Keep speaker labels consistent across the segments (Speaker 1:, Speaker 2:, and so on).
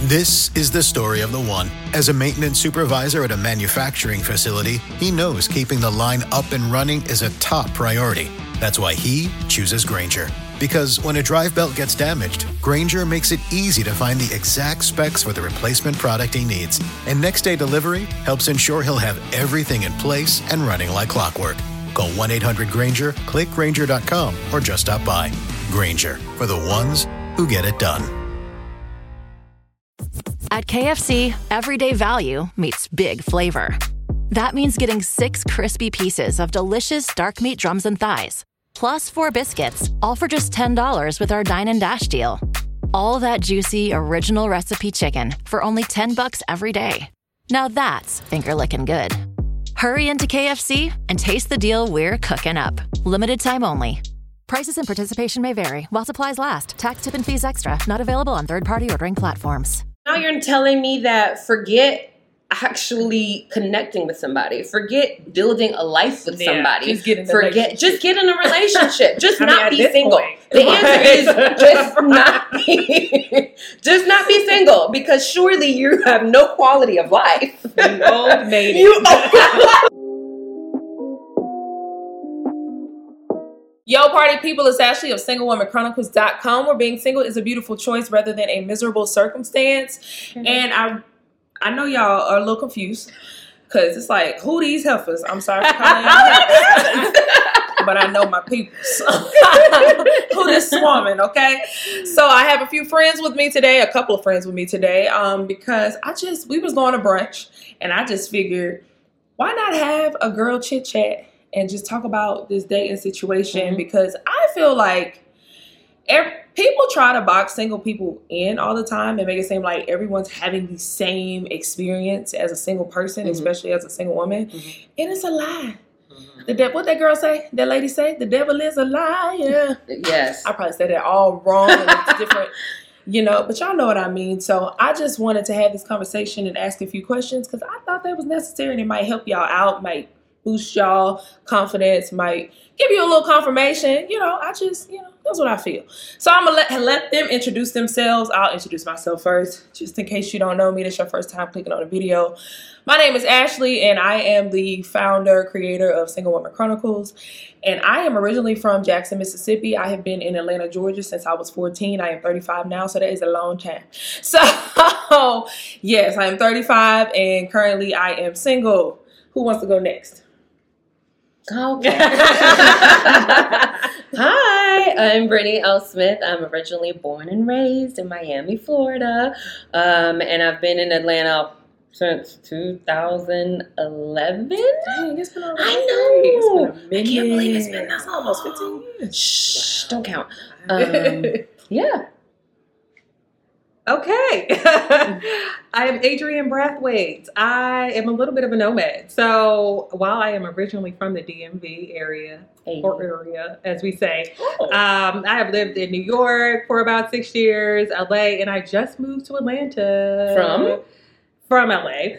Speaker 1: This is the story of the one. As a maintenance supervisor at a manufacturing facility, he knows keeping the line up and running is a top priority. That's why he chooses Grainger. Because when a drive belt gets damaged, Grainger makes it easy to find the exact specs for the replacement product he needs. And next day delivery helps ensure he'll have everything in place and running like clockwork. Call 1-800-GRAINGER, click Grainger.com, or just stop by. Grainger, for the ones who get it done.
Speaker 2: At KFC, everyday value meets big flavor. That means getting 6 crispy pieces of delicious dark meat drums and thighs, plus 4 biscuits, all for just $10 with our Dine and Dash deal. All that juicy, original recipe chicken for only $10 every day. Now that's finger-licking good. Hurry into KFC and taste the deal we're cooking up. Limited time only. Prices and participation may vary while supplies last. Tax, tip, and fees extra. Not available on third-party ordering platforms.
Speaker 3: Now you're telling me that forget actually connecting with somebody. Forget building a life with somebody.
Speaker 4: Just get in a
Speaker 3: relationship. Just not be single. The answer is just not be single, because surely you have no quality of life.
Speaker 4: You old maid. Yo, party people, it's Ashley of SingleWomanChronicles.com, where being single is a beautiful choice rather than a miserable circumstance. Mm-hmm. And I know y'all are a little confused, because it's like, who these heifers? I'm sorry for calling y'all heifers, but I know my people. Who this woman, okay? So I have a couple of friends with me today, because we was going to brunch, and I just figured, why not have a girl chit chat and just talk about this dating situation? Mm-hmm. Because I feel like people try to box single people in all the time and make it seem like everyone's having the same experience as a single person, mm-hmm. especially as a single woman. Mm-hmm. And it's a lie. Mm-hmm. What that girl say? That lady say? The devil is a liar.
Speaker 3: Yes.
Speaker 4: I probably said that all wrong, and it's different, but y'all know what I mean. So I just wanted to have this conversation and ask a few questions, because I thought that was necessary, and it might help y'all out, might boost y'all confidence, might give you a little confirmation. That's what I feel. So I'm going to let them introduce themselves. I'll introduce myself first, just in case you don't know me. This is your first time clicking on the video. My name is Ashley, and I am the founder, creator of Single Woman Chronicles. And I am originally from Jackson, Mississippi. I have been in Atlanta, Georgia since I was 14. I am 35 now, so that is a long time. So, yes, I am 35, and currently I am single. Who wants to go next?
Speaker 3: Okay. Hi, I'm Brittany L. Smith. I'm originally born and raised in Miami, Florida. And I've been in Atlanta since 2011.
Speaker 4: Dang, it's been
Speaker 3: I know.
Speaker 4: It's been a minute.
Speaker 3: I can't believe it's been that long.
Speaker 4: Almost 15 years.
Speaker 3: Shh, don't count. Yeah.
Speaker 5: Okay. I am Adrienne Brathwaite. I am a little bit of a nomad. So while I am originally from the DMV area, or area, as we say, I have lived in New York for about 6 years, LA, and I just moved to Atlanta. From LA.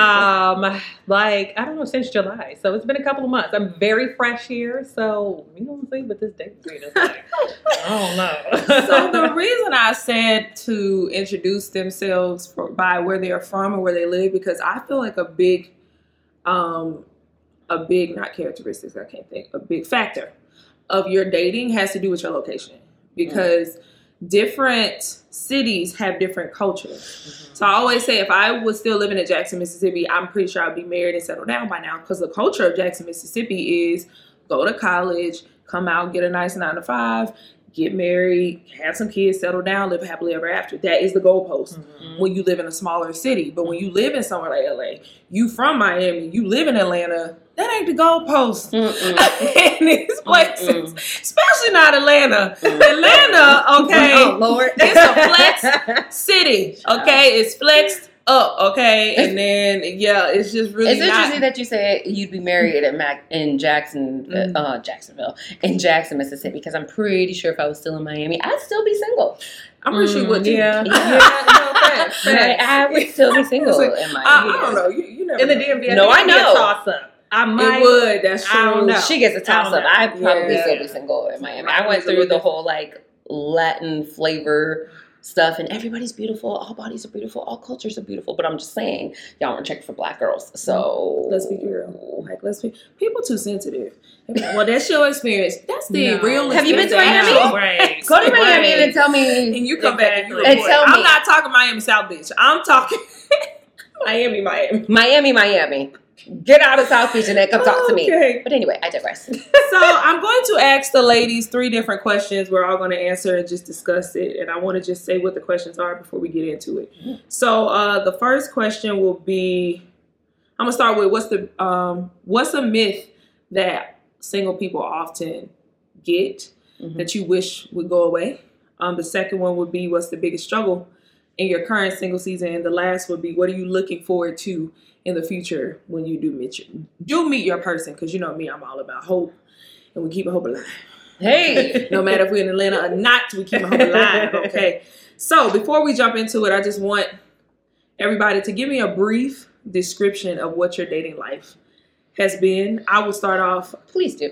Speaker 5: I don't know, since July. So it's been a couple of months. I'm very fresh here. So we don't see what this date is like. I don't know.
Speaker 4: So the reason I said to introduce themselves by where they are from or where they live, because I feel like a big not characteristics, I can't think, a big factor of your dating has to do with your location. Because different cities have different cultures. Mm-hmm. So I always say, if I was still living in Jackson, Mississippi, I'm pretty sure I'd be married and settled down by now, because the culture of Jackson, Mississippi is go to college, come out, get a nice 9-to-5, get married, have some kids, settle down, live happily ever after. That is the goalpost when you live in a smaller city. But when you live in somewhere like LA, you from Miami, you live in Atlanta, that ain't the goalpost in these places, especially not Atlanta. Atlanta, okay,
Speaker 3: oh, Lord.
Speaker 4: It's a flex city, okay? It's flexed up, okay? And then, it's just really
Speaker 3: It's interesting that you said you'd be married in Jackson, Mississippi, because I'm pretty sure if I was still in Miami, I'd still be single.
Speaker 4: I'm pretty sure you would too.
Speaker 3: Yeah. I would still be single in Miami.
Speaker 4: I don't know. You never
Speaker 5: in the
Speaker 4: know.
Speaker 5: DMV,
Speaker 3: No, I know.
Speaker 5: Toss up. I might.
Speaker 4: It would. That's true.
Speaker 5: I don't know.
Speaker 3: She gets a toss up. I'd probably
Speaker 4: Yeah.
Speaker 3: still be single in Miami. I went through the whole Latin flavor stuff, and everybody's beautiful. All bodies are beautiful. All cultures are beautiful. But I'm just saying, y'all weren't checking for black girls. So
Speaker 4: let's be real. Like, people too sensitive. Well, that's your experience. That's the real experience.
Speaker 3: Have you been to Miami?
Speaker 5: Right.
Speaker 3: Go to Miami and tell me.
Speaker 4: And you come back and you
Speaker 3: and tell me.
Speaker 4: I'm not talking Miami South Beach. I'm talking Miami.
Speaker 3: Get out of South Beach and then come talk to me.
Speaker 4: Okay.
Speaker 3: But anyway, I digress.
Speaker 4: So I'm going to ask the ladies 3 different questions. We're all going to answer and just discuss it. And I want to just say what the questions are before we get into it. So the first question will be, I'm going to start with what's a myth that single people often get that you wish would go away? The second one would be, what's the biggest struggle in your current single season? And the last would be, what are you looking forward to in the future when you do meet your person? Because you know me, I'm all about hope, and we keep hope alive.
Speaker 3: Hey,
Speaker 4: no matter if we're in Atlanta or not, we keep hope alive. Okay. So before we jump into it, I just want everybody to give me a brief description of what your dating life has been. I will start off.
Speaker 3: Please do.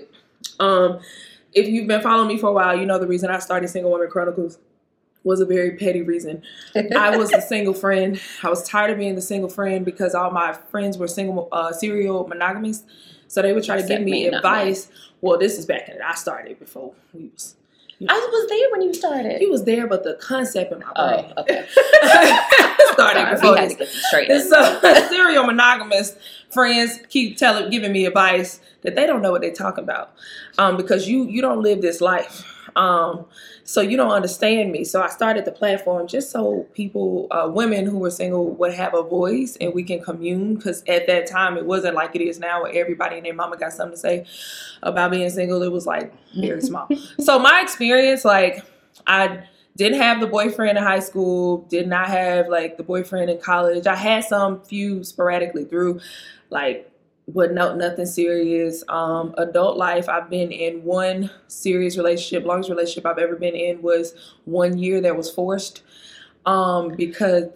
Speaker 4: If you've been following me for a while, you know the reason I started Single Women Chronicles was a very petty reason. I was the single friend. I was tired of being the single friend because all my friends were serial monogamists. So they would try to give me advice. Well, this is back in it. I started before we was.
Speaker 3: I was there when you started.
Speaker 4: He was there, but the concept in my brain.
Speaker 3: Oh, okay.
Speaker 4: Started before
Speaker 3: we had to get this straight.
Speaker 4: So serial monogamous friends keep giving me advice that they don't know what they're talking about, because you don't live this life. So you don't understand me. So I started the platform just so people, women who were single, would have a voice and we can commune. Because at that time, it wasn't like it is now where everybody and their mama got something to say about being single. It was like very small. So my experience, like, I didn't have the boyfriend in high school, did not have like the boyfriend in college. I had some few sporadically through, like, but no, nothing serious. Adult life, I've been in one serious relationship. Longest relationship I've ever been in was 1 year that was forced. Because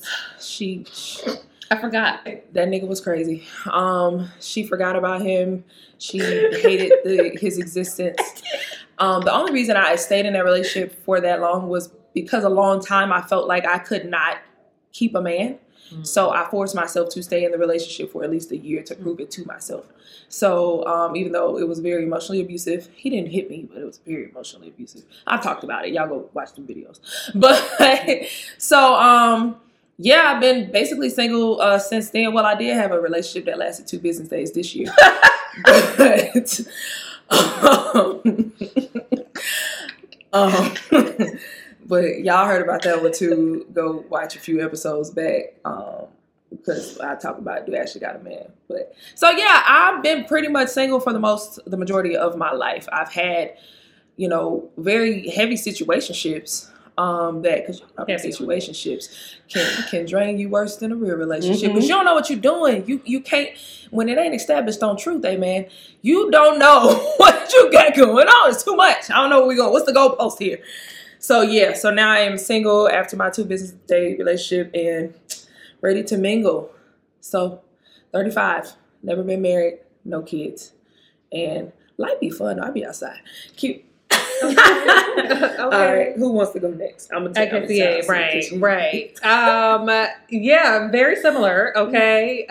Speaker 3: I forgot.
Speaker 4: That nigga was crazy. She forgot about him. She hated his existence. The only reason I stayed in that relationship for that long was because a long time I felt like I could not keep a man. So I forced myself to stay in the relationship for at least a year to prove it to myself. So even though it was very emotionally abusive, he didn't hit me, but it was very emotionally abusive. I've talked about it. Y'all go watch the videos. But so yeah, I've been basically single since then. Well, I did have a relationship that lasted 2 business days this year. But y'all heard about that one too. Go watch a few episodes back, because I talk about Do Actually Got a Man. But so yeah, I've been pretty much single for the majority of my life. I've had, very heavy situationships. Because situationships can drain you worse than a real relationship. Because you don't know what you're doing. You can't, when it ain't established on truth, man. You don't know what you got going on. It's too much. I don't know where we're going. What's the goalpost here? So yeah, so now I am single after my 2 business day relationship and ready to mingle. So 35, never been married, no kids, and life be fun. I'll be outside. Cute. Okay. All right, who wants to go next? I'm gonna take
Speaker 5: right. Yeah, very similar. Okay.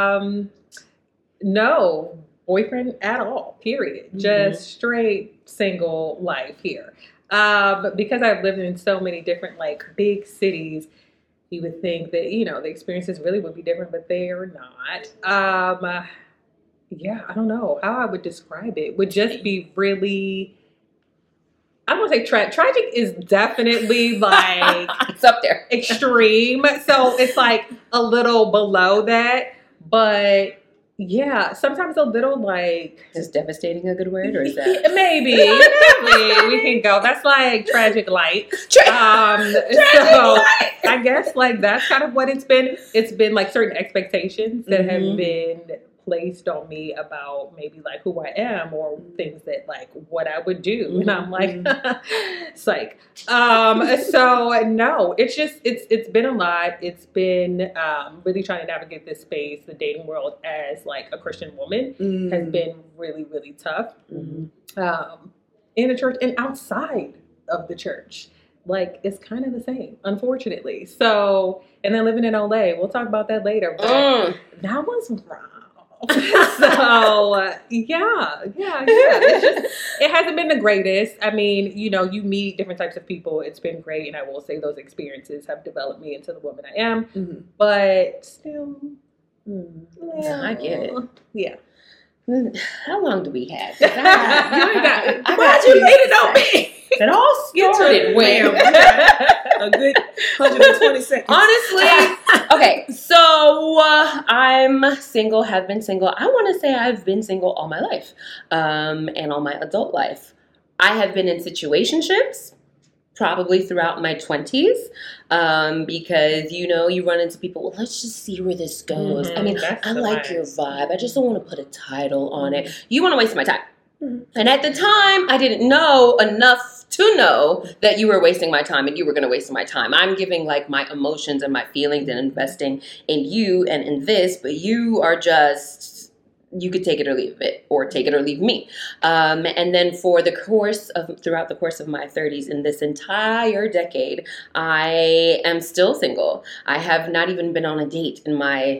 Speaker 5: No boyfriend at all. Period. Just straight single life here. Because I've lived in so many different big cities, you would think that the experiences really would be different, but they're not. Yeah, I don't know how I would describe it. Would just be really. I'm gonna say tragic is definitely
Speaker 3: it's up there,
Speaker 5: extreme. So it's a little below that, but yeah, sometimes a little
Speaker 3: Is devastating a good word, or is that
Speaker 5: maybe we can go. That's tragic light. I guess that's kind of what it's been. It's been certain expectations that have been placed on me about maybe who I am or things that what I would do, and I'm psych. So no, it's been a lot. It's been really trying to navigate this space, the dating world as a Christian woman has been really, really tough. In the church and outside of the church. like it's kind of the same, unfortunately. So, and then living in LA, we'll talk about that later. But that was wrong. So yeah. It's just, it hasn't been the greatest. I mean, you know, you meet different types of people. It's been great, and I will say those experiences have developed me into the woman I am. Mm-hmm. But still,
Speaker 3: I get it.
Speaker 5: Yeah.
Speaker 3: How long do we have?
Speaker 4: Why'd you lay it on me?
Speaker 3: It all started when
Speaker 4: a good 120 seconds.
Speaker 3: Honestly, okay, so I'm single, have been single. I want to say I've been single all my life, and all my adult life. I have been in situationships probably throughout my 20s, because, you know, you run into people, well, let's just see where this goes. I mean, I like your vibe. I just don't want to put a title on it. You want to waste my time. And at the time, I didn't know enough to know that you were wasting my time and you were going to waste my time. I'm giving like my emotions and my feelings and investing in you and in this, but you are just, you could take it or leave it, or take it or leave me. And then throughout the course of my 30s, in this entire decade, I am still single. I have not even been on a date in my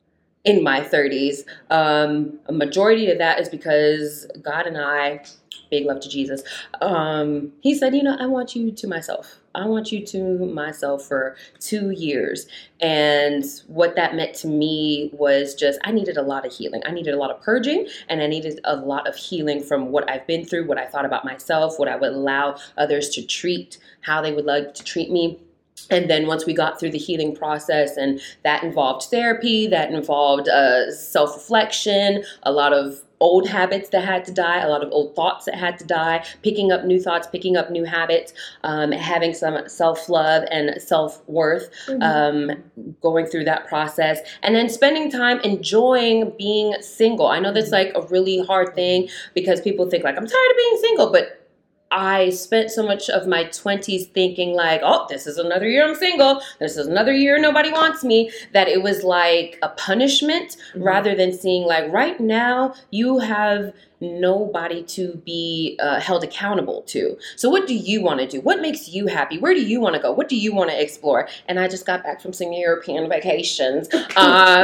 Speaker 3: 30s. A majority of that is because God and I, big love to Jesus, he said, you know, I want you to myself. I want you to myself for 2 years. And what that meant to me was just, I needed a lot of healing. I needed a lot of purging, and I needed a lot of healing from what I've been through, what I thought about myself, what I would allow others to treat, how they would like to treat me. And then once we got through the healing process, and that involved therapy, that involved self-reflection, a lot of old habits that had to die, a lot of old thoughts that had to die, picking up new thoughts, picking up new habits, having some self-love and self-worth, going through that process, and then spending time enjoying being single. I know that's like a really hard thing because people think like, I'm tired of being single, but I spent so much of my 20s thinking like, oh, this is another year I'm single. This is another year nobody wants me. That it was like a punishment rather than seeing like right now you have nobody to be held accountable to. So what do you want to do? What makes you happy? Where do you want to go? What do you want to explore? And I just got back from some European vacations.
Speaker 4: Just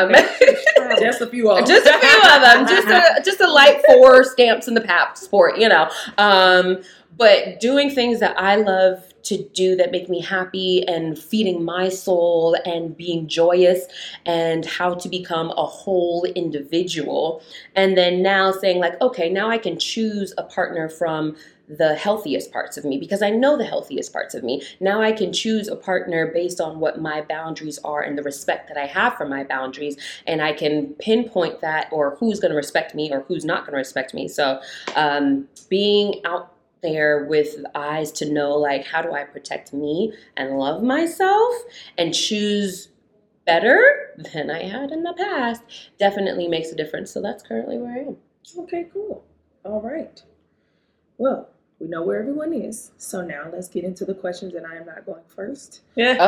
Speaker 4: a few of them.
Speaker 3: Just a few of them. Just a light 4 stamps in the passport, you know. But doing things that I love to do that make me happy, and feeding my soul and being joyous, and how to become a whole individual. And then now saying like, okay, now I can choose a partner from the healthiest parts of me, because I know the healthiest parts of me. Now I can choose a partner based on what my boundaries are and the respect that I have for my boundaries. And I can pinpoint that, or who's going to respect me or who's not going to respect me. So being out there with eyes to know like, how do I protect me and love myself and choose better than I had in the past definitely makes a difference. So that's currently where I am.
Speaker 4: Okay, cool. All right. Well, we know where everyone is. So now let's get into the questions, and I am not going first.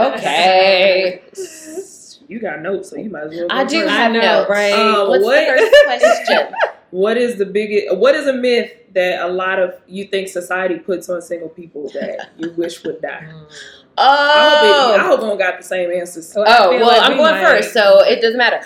Speaker 3: Okay.
Speaker 4: You got notes, so you might as well go
Speaker 3: I do
Speaker 4: first.
Speaker 3: have notes.
Speaker 5: Right?
Speaker 3: What's the first question?
Speaker 4: What is a myth that a lot of you think society puts on single people that you wish would die? I hope I don't got the same answers.
Speaker 3: I'm going first, so it doesn't matter.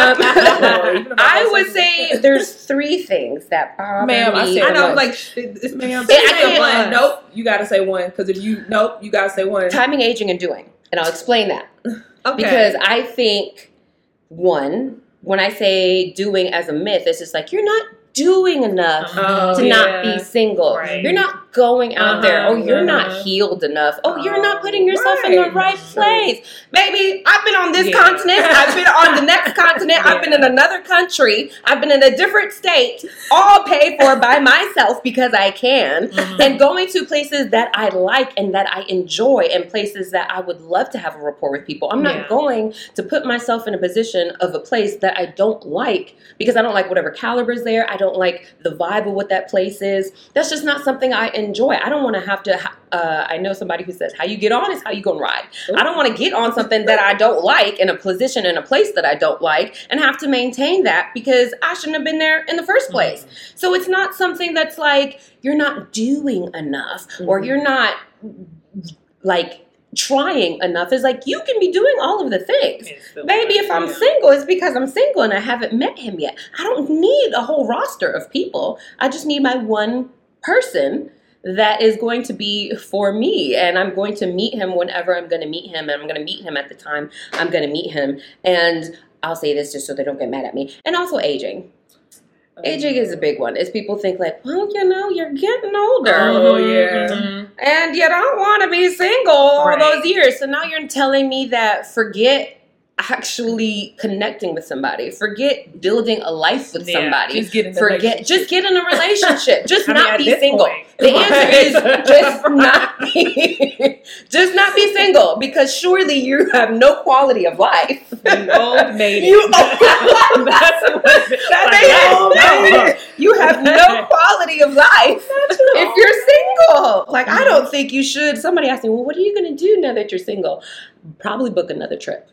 Speaker 3: I would say there's 3 things that bother me.
Speaker 4: I know, like, ma'am, say one. Nope, you got to say one, because if you got to say one.
Speaker 3: Timing, aging, and doing, and I'll explain that.
Speaker 5: Okay.
Speaker 3: Because I think, one, when I say doing as a myth, it's just like, you're not doing enough to not be single. Right. You're not going out there. Oh, you're not healed enough. Oh, you're not putting yourself in the right place. Baby, I've been on this continent. I've been on the next continent. I've been in another country. I've been in a different state, all paid for by myself because I can. And going to places that I like and that I enjoy, and places that I would love to have a rapport with people. I'm not going to put myself in a position of a place that I don't like because I don't like whatever caliber's there. I don't like the vibe of what that place is. That's just not something I enjoy. I don't want to have to, I know somebody who says, how you get on is how you gonna ride. I don't want to get on something that I don't like, in a position, in a place that I don't like, and have to maintain that because I shouldn't have been there in the first place. So it's not something that's like, you're not doing enough, or you're not like trying enough. Is like, you can be doing all of the things. Maybe if I'm single, it's because I'm single and I haven't met him yet. I don't need a whole roster of people. I just need my one person that is going to be for me, and I'm going to meet him whenever I'm going to meet him, and I'm going to meet him at the time I'm going to meet him. And I'll say this just so they don't get mad at me. And also aging. Aging is a big one. Is people think like, well, you know, you're getting older.
Speaker 4: Oh, yeah.
Speaker 3: And you don't want to be single all those years. So now you're telling me that forget actually connecting with somebody. Forget building a life with somebody. Just get in a relationship. Just not be single. The answer is just not be single, because surely you have no quality of life. You have no quality of life if you're single. Like, I don't think you should. Somebody asked me, well, what are you going to do now that you're single? Probably book another trip.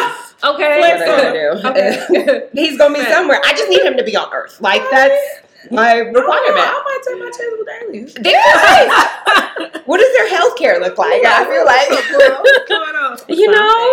Speaker 4: Okay.
Speaker 3: He's going to be somewhere. I just need him to be on Earth. Like, that's my requirement.
Speaker 4: I might take my chance with aliens.
Speaker 3: What does their health care look like? I feel like, you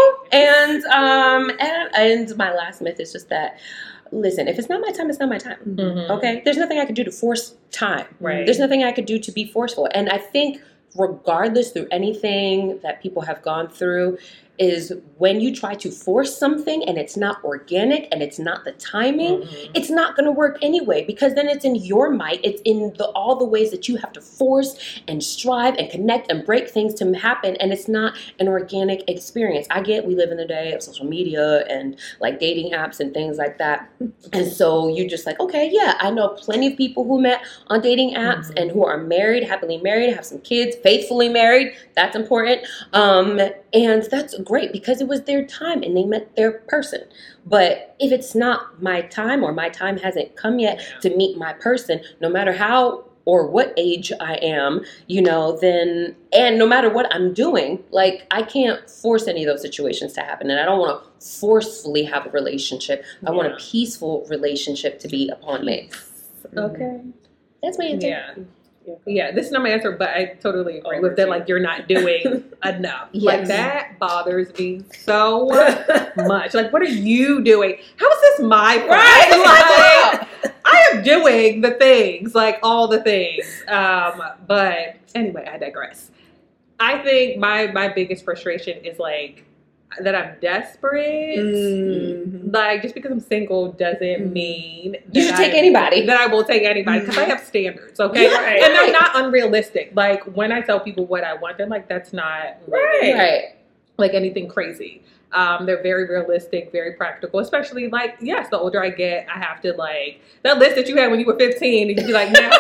Speaker 3: know, and my last myth is just that, listen, if it's not my time, it's not my time.
Speaker 5: Mm-hmm.
Speaker 3: Okay? There's nothing I could do to force time.
Speaker 5: Right.
Speaker 3: There's nothing I could do to be forceful. And I think regardless, through anything that people have gone through, is when you try to force something and it's not organic and it's not the timing, it's not going to work anyway, because then it's in your might. It's in all the ways that you have to force and strive and connect and break things to happen, and it's not an organic experience. I get we live in the day of social media and like dating apps and things like that. And so you just like, okay, yeah, I know plenty of people who met on dating apps and who are married, happily married, have some kids, faithfully married. That's important. And that's great because it was their time and they met their person. But if it's not my time, or my time hasn't come yet to meet my person, no matter how or what age I am, you know, then, and no matter what I'm doing, like, I can't force any of those situations to happen. And I don't want to forcefully have a relationship. I want a peaceful relationship to be upon me.
Speaker 5: Okay.
Speaker 3: That's my answer.
Speaker 5: Yeah, this is not my answer, but I totally agree with that. Like, you're not doing enough.
Speaker 3: Yes.
Speaker 5: Like, that bothers me so much. Like, what are you doing? How is this my fault? Right. Like, I am doing the things, like all the things. But anyway, I digress. I think my biggest frustration is like that I'm desperate. Like, just because I'm single doesn't mean that
Speaker 3: you should take anybody.
Speaker 5: That I will take anybody, because I have standards, okay? Right. And they're not unrealistic. Like, when I tell people what I want, they're like, that's not
Speaker 3: right.
Speaker 5: Like anything crazy. They're very realistic, very practical, especially like, yes, the older I get, I have to like, that list that you had when you were 15, and you'd be like, now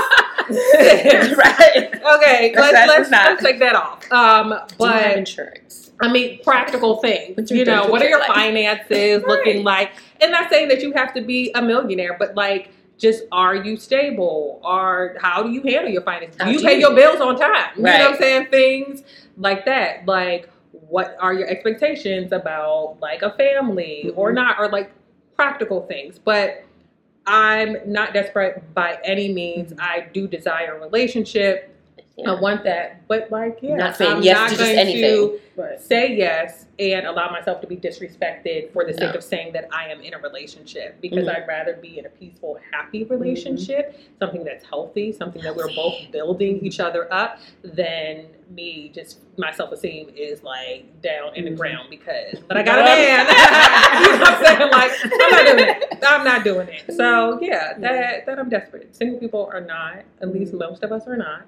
Speaker 5: six. Right. Okay, let's take that off. But
Speaker 3: do you have insurance?
Speaker 5: I mean, practical things. You know, what are your finances looking like? And not saying that you have to be a millionaire, but like, just, are you stable? Or how do you handle your finances? Do you pay your bills on time? You know what I'm saying? Things like that. Like, what are your expectations about like a family or not? Or like practical things. But I'm not desperate by any means. I do desire a relationship. I want that, but like,
Speaker 3: not saying yes to just anything.
Speaker 5: Say yes and allow myself to be disrespected for the sake of saying that I am in a relationship, because I'd rather be in a peaceful, happy relationship, something that's healthy, something that we're both building each other up, than me just, my self-esteem is like down in the ground but I got a man. You know what I'm saying? Like, I'm not doing it. So yeah, that I'm desperate. Single people are not, at least most of us are not.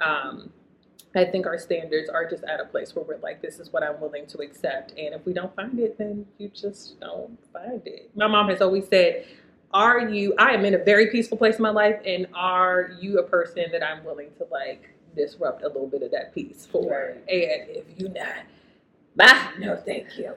Speaker 5: I think our standards are just at a place where we're like, this is what I'm willing to accept. And if we don't find it, then you just don't find it. My mom has always said, I am in a very peaceful place in my life, and are you a person that I'm willing to like disrupt a little bit of that peace for? And if you're not, no, thank you.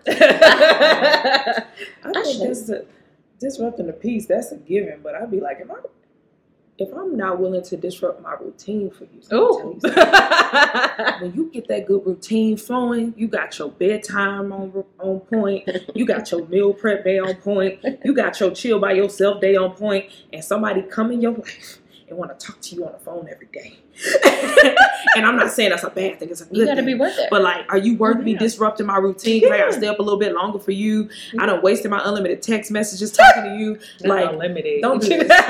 Speaker 6: I think that's disrupting the peace, that's a given, but I'd be like, if I'm not willing to disrupt my routine for you, when you get that good routine flowing, you got your bedtime on point, you got your meal prep day on point, you got your chill by yourself day on point, and somebody come in your life and want to talk to you on the phone every day. And I'm not saying that's a bad thing. It's a good thing.
Speaker 3: You got to be worth it.
Speaker 6: But like, are you worth me disrupting my routine? Because I got to stay up a little bit longer for you. I done wasted my unlimited text messages talking to you. Like,
Speaker 5: unlimited.
Speaker 6: Don't do this.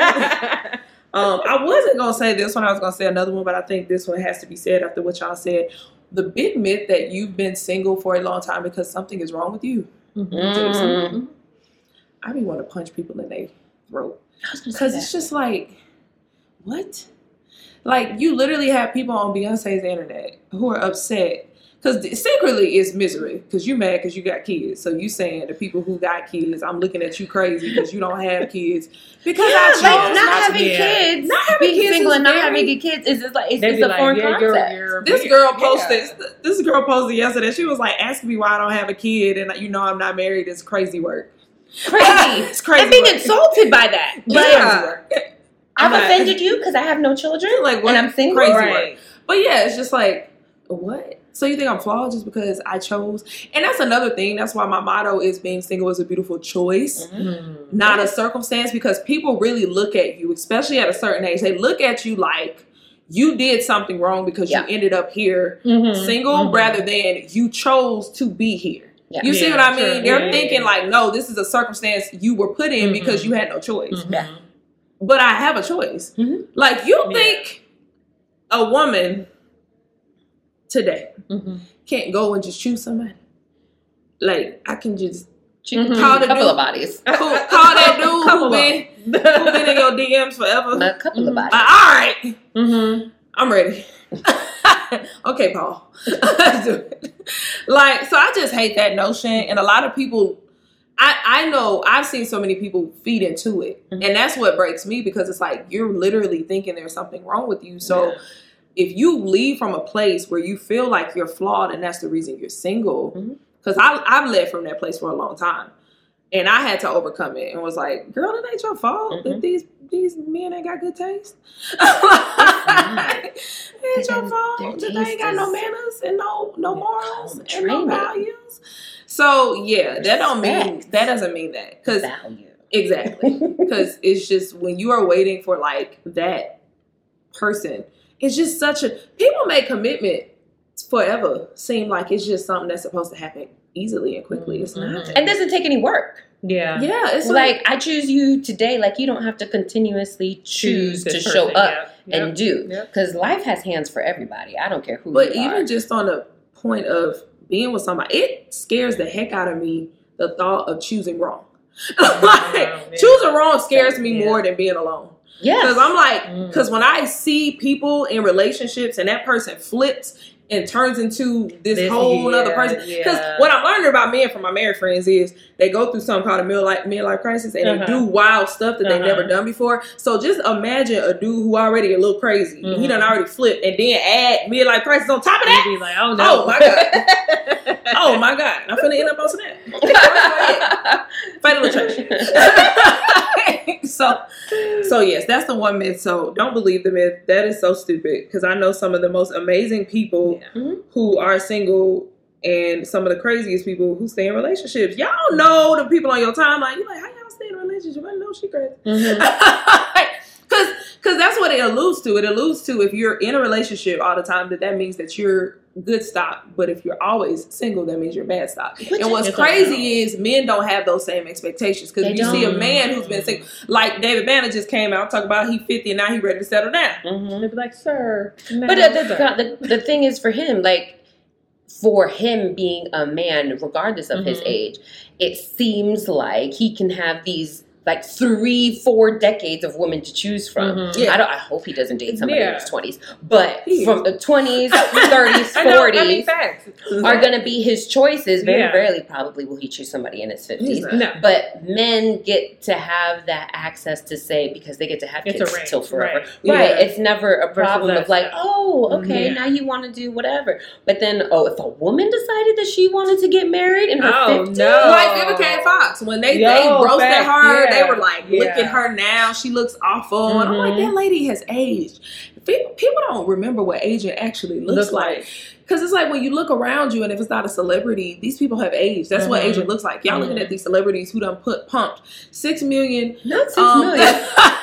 Speaker 6: I wasn't going to say this one. I was going to say another one, but I think this one has to be said after what y'all said. The big myth that you've been single for a long time because something is wrong with you. Mm-hmm. I be want to punch people in their throat. Because it's just like, what? Like, you literally have people on Beyonce's internet who are upset. Because secretly it's misery. Because you mad because you got kids. So you saying the people who got kids, I'm looking at you crazy because you don't have kids. Because
Speaker 3: not having kids, being single and not having kids is just like, it's a foreign concept.
Speaker 6: This girl posted yesterday. She was like, asking me why I don't have a kid and I'm not married is crazy work.
Speaker 3: Crazy.
Speaker 6: It's crazy.
Speaker 3: And being insulted by that.
Speaker 6: Like,
Speaker 3: I've offended you because I have no children.
Speaker 6: Like, what?
Speaker 3: And I'm single.
Speaker 6: Crazy work. But yeah, it's just like, what? So you think I'm flawed just because I chose? And that's another thing. That's why my motto is being single is a beautiful choice, not a circumstance. Because people really look at you, especially at a certain age. They look at you like you did something wrong because you ended up here single rather than you chose to be here. Yeah. You see what I mean? They're thinking like, no, this is a circumstance you were put in because you had no choice. But I have a choice. Like, you think a woman today can't go and just choose somebody? Like, I can just call the
Speaker 3: couple
Speaker 6: dude,
Speaker 3: of bodies.
Speaker 6: Call that dude who been in your DMs forever.
Speaker 3: A couple of bodies.
Speaker 6: All right. I'm ready. Okay, Paul. Let's do it. Like, so I just hate that notion. And a lot of people, I know I've seen so many people feed into it. And that's what breaks me, because it's like, you're literally thinking there's something wrong with you. So if you leave from a place where you feel like you're flawed and that's the reason you're single, because I've led from that place for a long time. And I had to overcome it and was like, girl, it ain't your fault that these men ain't got good taste. It ain't your fault that they ain't got no manners and no morals and no values. So yeah, that doesn't mean that. Cause value. Exactly. Because it's just when you are waiting for like that person, it's just people make commitment forever seem like it's just something that's supposed to happen easily and quickly. It's not.
Speaker 3: And doesn't take any work.
Speaker 5: Yeah.
Speaker 6: Yeah. It's
Speaker 3: like I choose you today. Like, you don't have to continuously choose to show up and do. Because life has hands for everybody. I don't care who you are.
Speaker 6: But even just on the point of being with somebody, it scares the heck out of me, the thought of choosing wrong. Choosing wrong scares me more than being alone. Yeah. Because I'm like, because when I see people in relationships and that person flips and turns into this whole other person. Because what I'm learning about men from my married friends is they go through something called a midlife crisis and they do wild stuff that they've never done before. So just imagine a dude who already a little crazy. He done already flipped and then add midlife crisis on top of that.
Speaker 5: You'd be like, oh no.
Speaker 6: Oh my God. Oh my God. I'm finna end up on Snap. Fatal attraction. So yes, that's the one myth. So don't believe the myth. That is so stupid, because I know some of the most amazing people who are single and some of the craziest people who stay in relationships. Y'all know the people on your timeline. You're like, how y'all stay in a relationship? I know she crazy. Because that's what it alludes to. It alludes to if you're in a relationship all the time, that means that you're good stock. But if you're always single, that means you're bad stock. And what's crazy is men don't have those same expectations. Because you see a man who's been single, like David Banner just came out talking about he's 50 and now he's ready to settle down.
Speaker 5: They'd be like, sir. No,
Speaker 3: but the thing is, for him, like, for him being a man, regardless of his age, it seems like he can have these like 3-4 decades of women to choose from. I hope he doesn't date somebody in his 20s, but from the 20s, 30s, 40s are going to be his choices. Very rarely, probably, will he choose somebody in his 50s. No. But men get to have that access to say, because they get to have kids till forever. Right. It's never a problem of like, oh, okay, now you want to do whatever. But then, if a woman decided that she wanted to get married in her 50s,
Speaker 6: like Vivica A. Fox, when they roasted her, they were like, look at her now. She looks awful. And I'm like, that lady has aged. People don't remember what aging actually looks like. Because it's like when you look around you and if it's not a celebrity, these people have aged. That's what aging looks like. Y'all looking at these celebrities who done pumped 6 million.
Speaker 3: Not 6 million.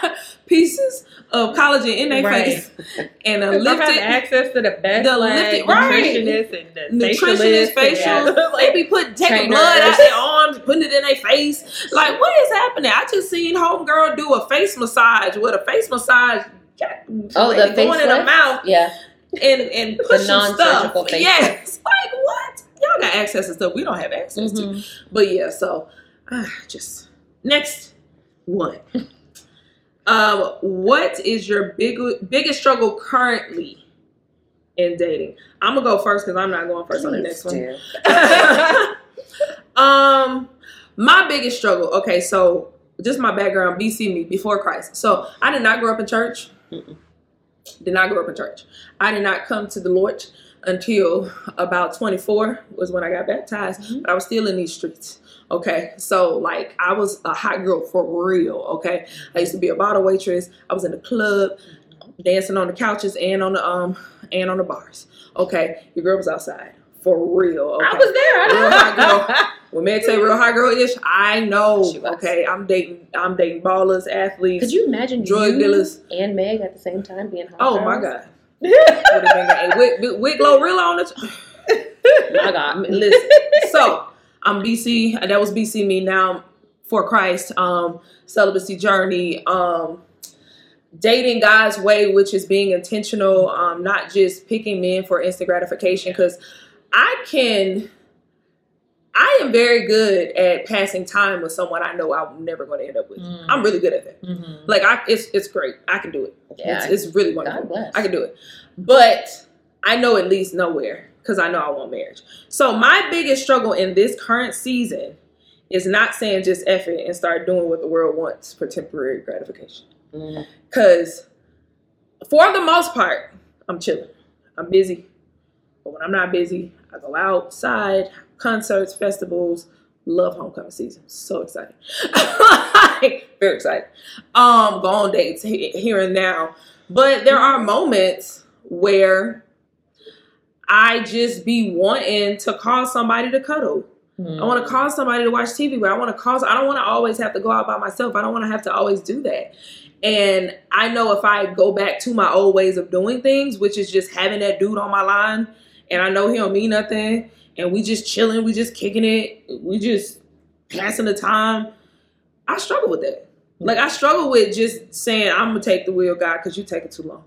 Speaker 6: pieces of collagen in their face and a lifted
Speaker 5: have access to the best
Speaker 6: lifted
Speaker 5: nutritionists and the
Speaker 6: nutritionist facials. They be taking blood out their arms, putting it in their face. Like, what is happening? I just seen homegirl do a face massage with a face massage.
Speaker 3: The face
Speaker 6: going in her mouth.
Speaker 3: Yeah.
Speaker 6: And pushing
Speaker 3: non-surgical
Speaker 6: stuff.
Speaker 3: face.
Speaker 6: Yes. Like, what? Y'all got access to stuff we don't have access to. But yeah, so just next one. What is your biggest struggle currently in dating? I'm gonna go first because I'm not going first on the next one. My biggest struggle. Okay, so just my background, BC me, before Christ. So I did not grow up in church. Did not grow up in church. I did not come to the Lord until about 24 was when I got baptized. But I was still in these streets. Okay, so like I was a hot girl for real. Okay, I used to be a bottle waitress. I was in the club, dancing on the couches and on the bars. Okay, your girl was outside for real. Okay?
Speaker 3: I was there.
Speaker 6: Real hot girl. When Meg say real hot girl ish, I know. Okay, I'm dating ballers, athletes.
Speaker 3: Could you imagine
Speaker 6: drug dealers
Speaker 3: and Meg at the same time being hot?
Speaker 6: Oh my God. Would have been Wick Glow real on it.
Speaker 3: My God,
Speaker 6: listen. So I'm BC. That was BC me. Now for Christ. Celibacy journey. Dating God's way, which is being intentional. Not just picking men for instant gratification. Because I am very good at passing time with someone I know I'm never going to end up with. I'm really good at that. Like it's great. I can do it. Yeah, it's really wonderful. I can do it. But I know it leads nowhere because I know I want marriage. So my biggest struggle in this current season is not saying just F it and start doing what the world wants for temporary gratification. Because for the most part, I'm chilling. I'm busy. But when I'm not busy, I go outside, concerts, festivals. Love homecoming season. So excited. Very excited. Go on dates here and now. But there are moments where I just be wanting to call somebody to cuddle. I want to call somebody to watch TV, but I don't want to always have to go out by myself. I don't want to have to always do that. And I know if I go back to my old ways of doing things, which is just having that dude on my line, and I know he don't mean nothing, and we just chilling, we just kicking it, we just passing the time, I struggle with that. Like, I struggle with just saying, I'm going to take the wheel, God, because you're taking too long.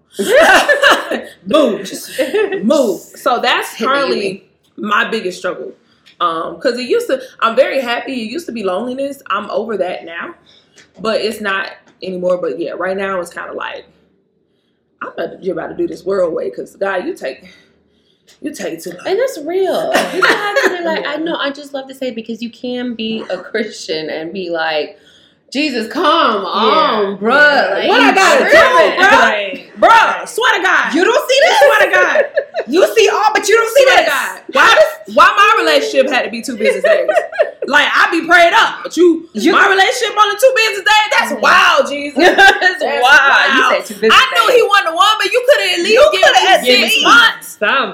Speaker 6: Boom. Just move. So that's currently my biggest struggle. Because I'm very happy. It used to be loneliness. I'm over that now. But it's not anymore. But yeah, right now it's kind of like, you're about to do this world way because, God, you take too long.
Speaker 3: And that's real. You don't have to be like, I know, I just love to say, because you can be a Christian and be like, Jesus, come on, bruh. Like,
Speaker 6: what I gotta do, bruh? Swear to God.
Speaker 7: You don't see this?
Speaker 6: Swear to God.
Speaker 7: You see all, but you don't see
Speaker 6: this.
Speaker 7: God.
Speaker 6: Why my relationship had to be 2 business days? Like, I be prayed up, but my relationship on the 2 business days, that's wild, Jesus.
Speaker 3: That's wild. You said 2 business
Speaker 6: I knew he wasn't the one, but you could have at least given me 6 months.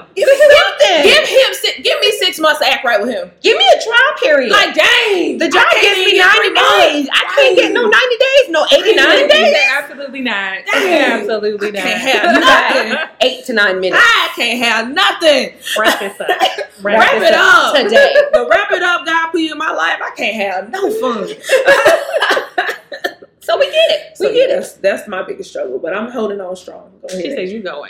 Speaker 6: Give me 6 months to act right with him.
Speaker 7: Give me a trial period.
Speaker 6: Like, dang.
Speaker 7: The job gives me 90 days. I can't get no 90 days, no 89 days.
Speaker 5: Absolutely not. Absolutely not.
Speaker 6: I can't have nothing.
Speaker 3: 8 to 9 minutes.
Speaker 6: I can't have nothing.
Speaker 5: Wrap this up.
Speaker 6: Wrap it up
Speaker 3: today.
Speaker 6: But wrap it up, God put you in my life. I can't have no fun.
Speaker 3: So we get it.
Speaker 6: We get it. That's my biggest struggle, but I'm holding on strong. Go ahead.
Speaker 5: She says you going.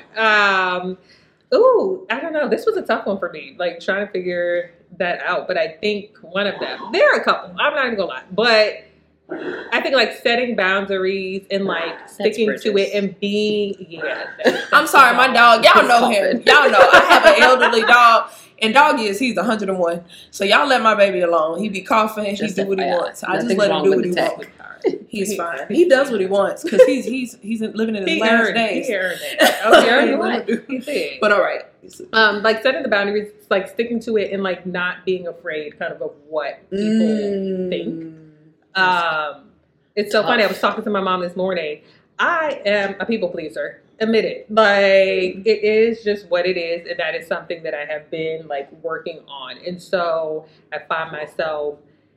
Speaker 5: I don't know. This was a tough one for me. Like, trying to figure that out. But I think one of them. There are a couple. I'm not even gonna lie, but I think like setting boundaries and like sticking to it and being
Speaker 6: I'm sorry, my dog. Y'all know him. Y'all know I have an elderly dog. And he's 101. So y'all let my baby alone. He be coughing. He do what he wants. I just let him do what he wants. He's fine. He does what he wants because he's living in his last days.
Speaker 5: He earned it. Oh, he earned it. He did.
Speaker 6: But all right.
Speaker 5: Like setting the boundaries, like sticking to it, and like not being afraid, kind of what people think. It's so funny. I was talking to my mom this morning. I am a people pleaser. Admit it. Like, it is just what it is, and that is something that I have been like working on. And so I find myself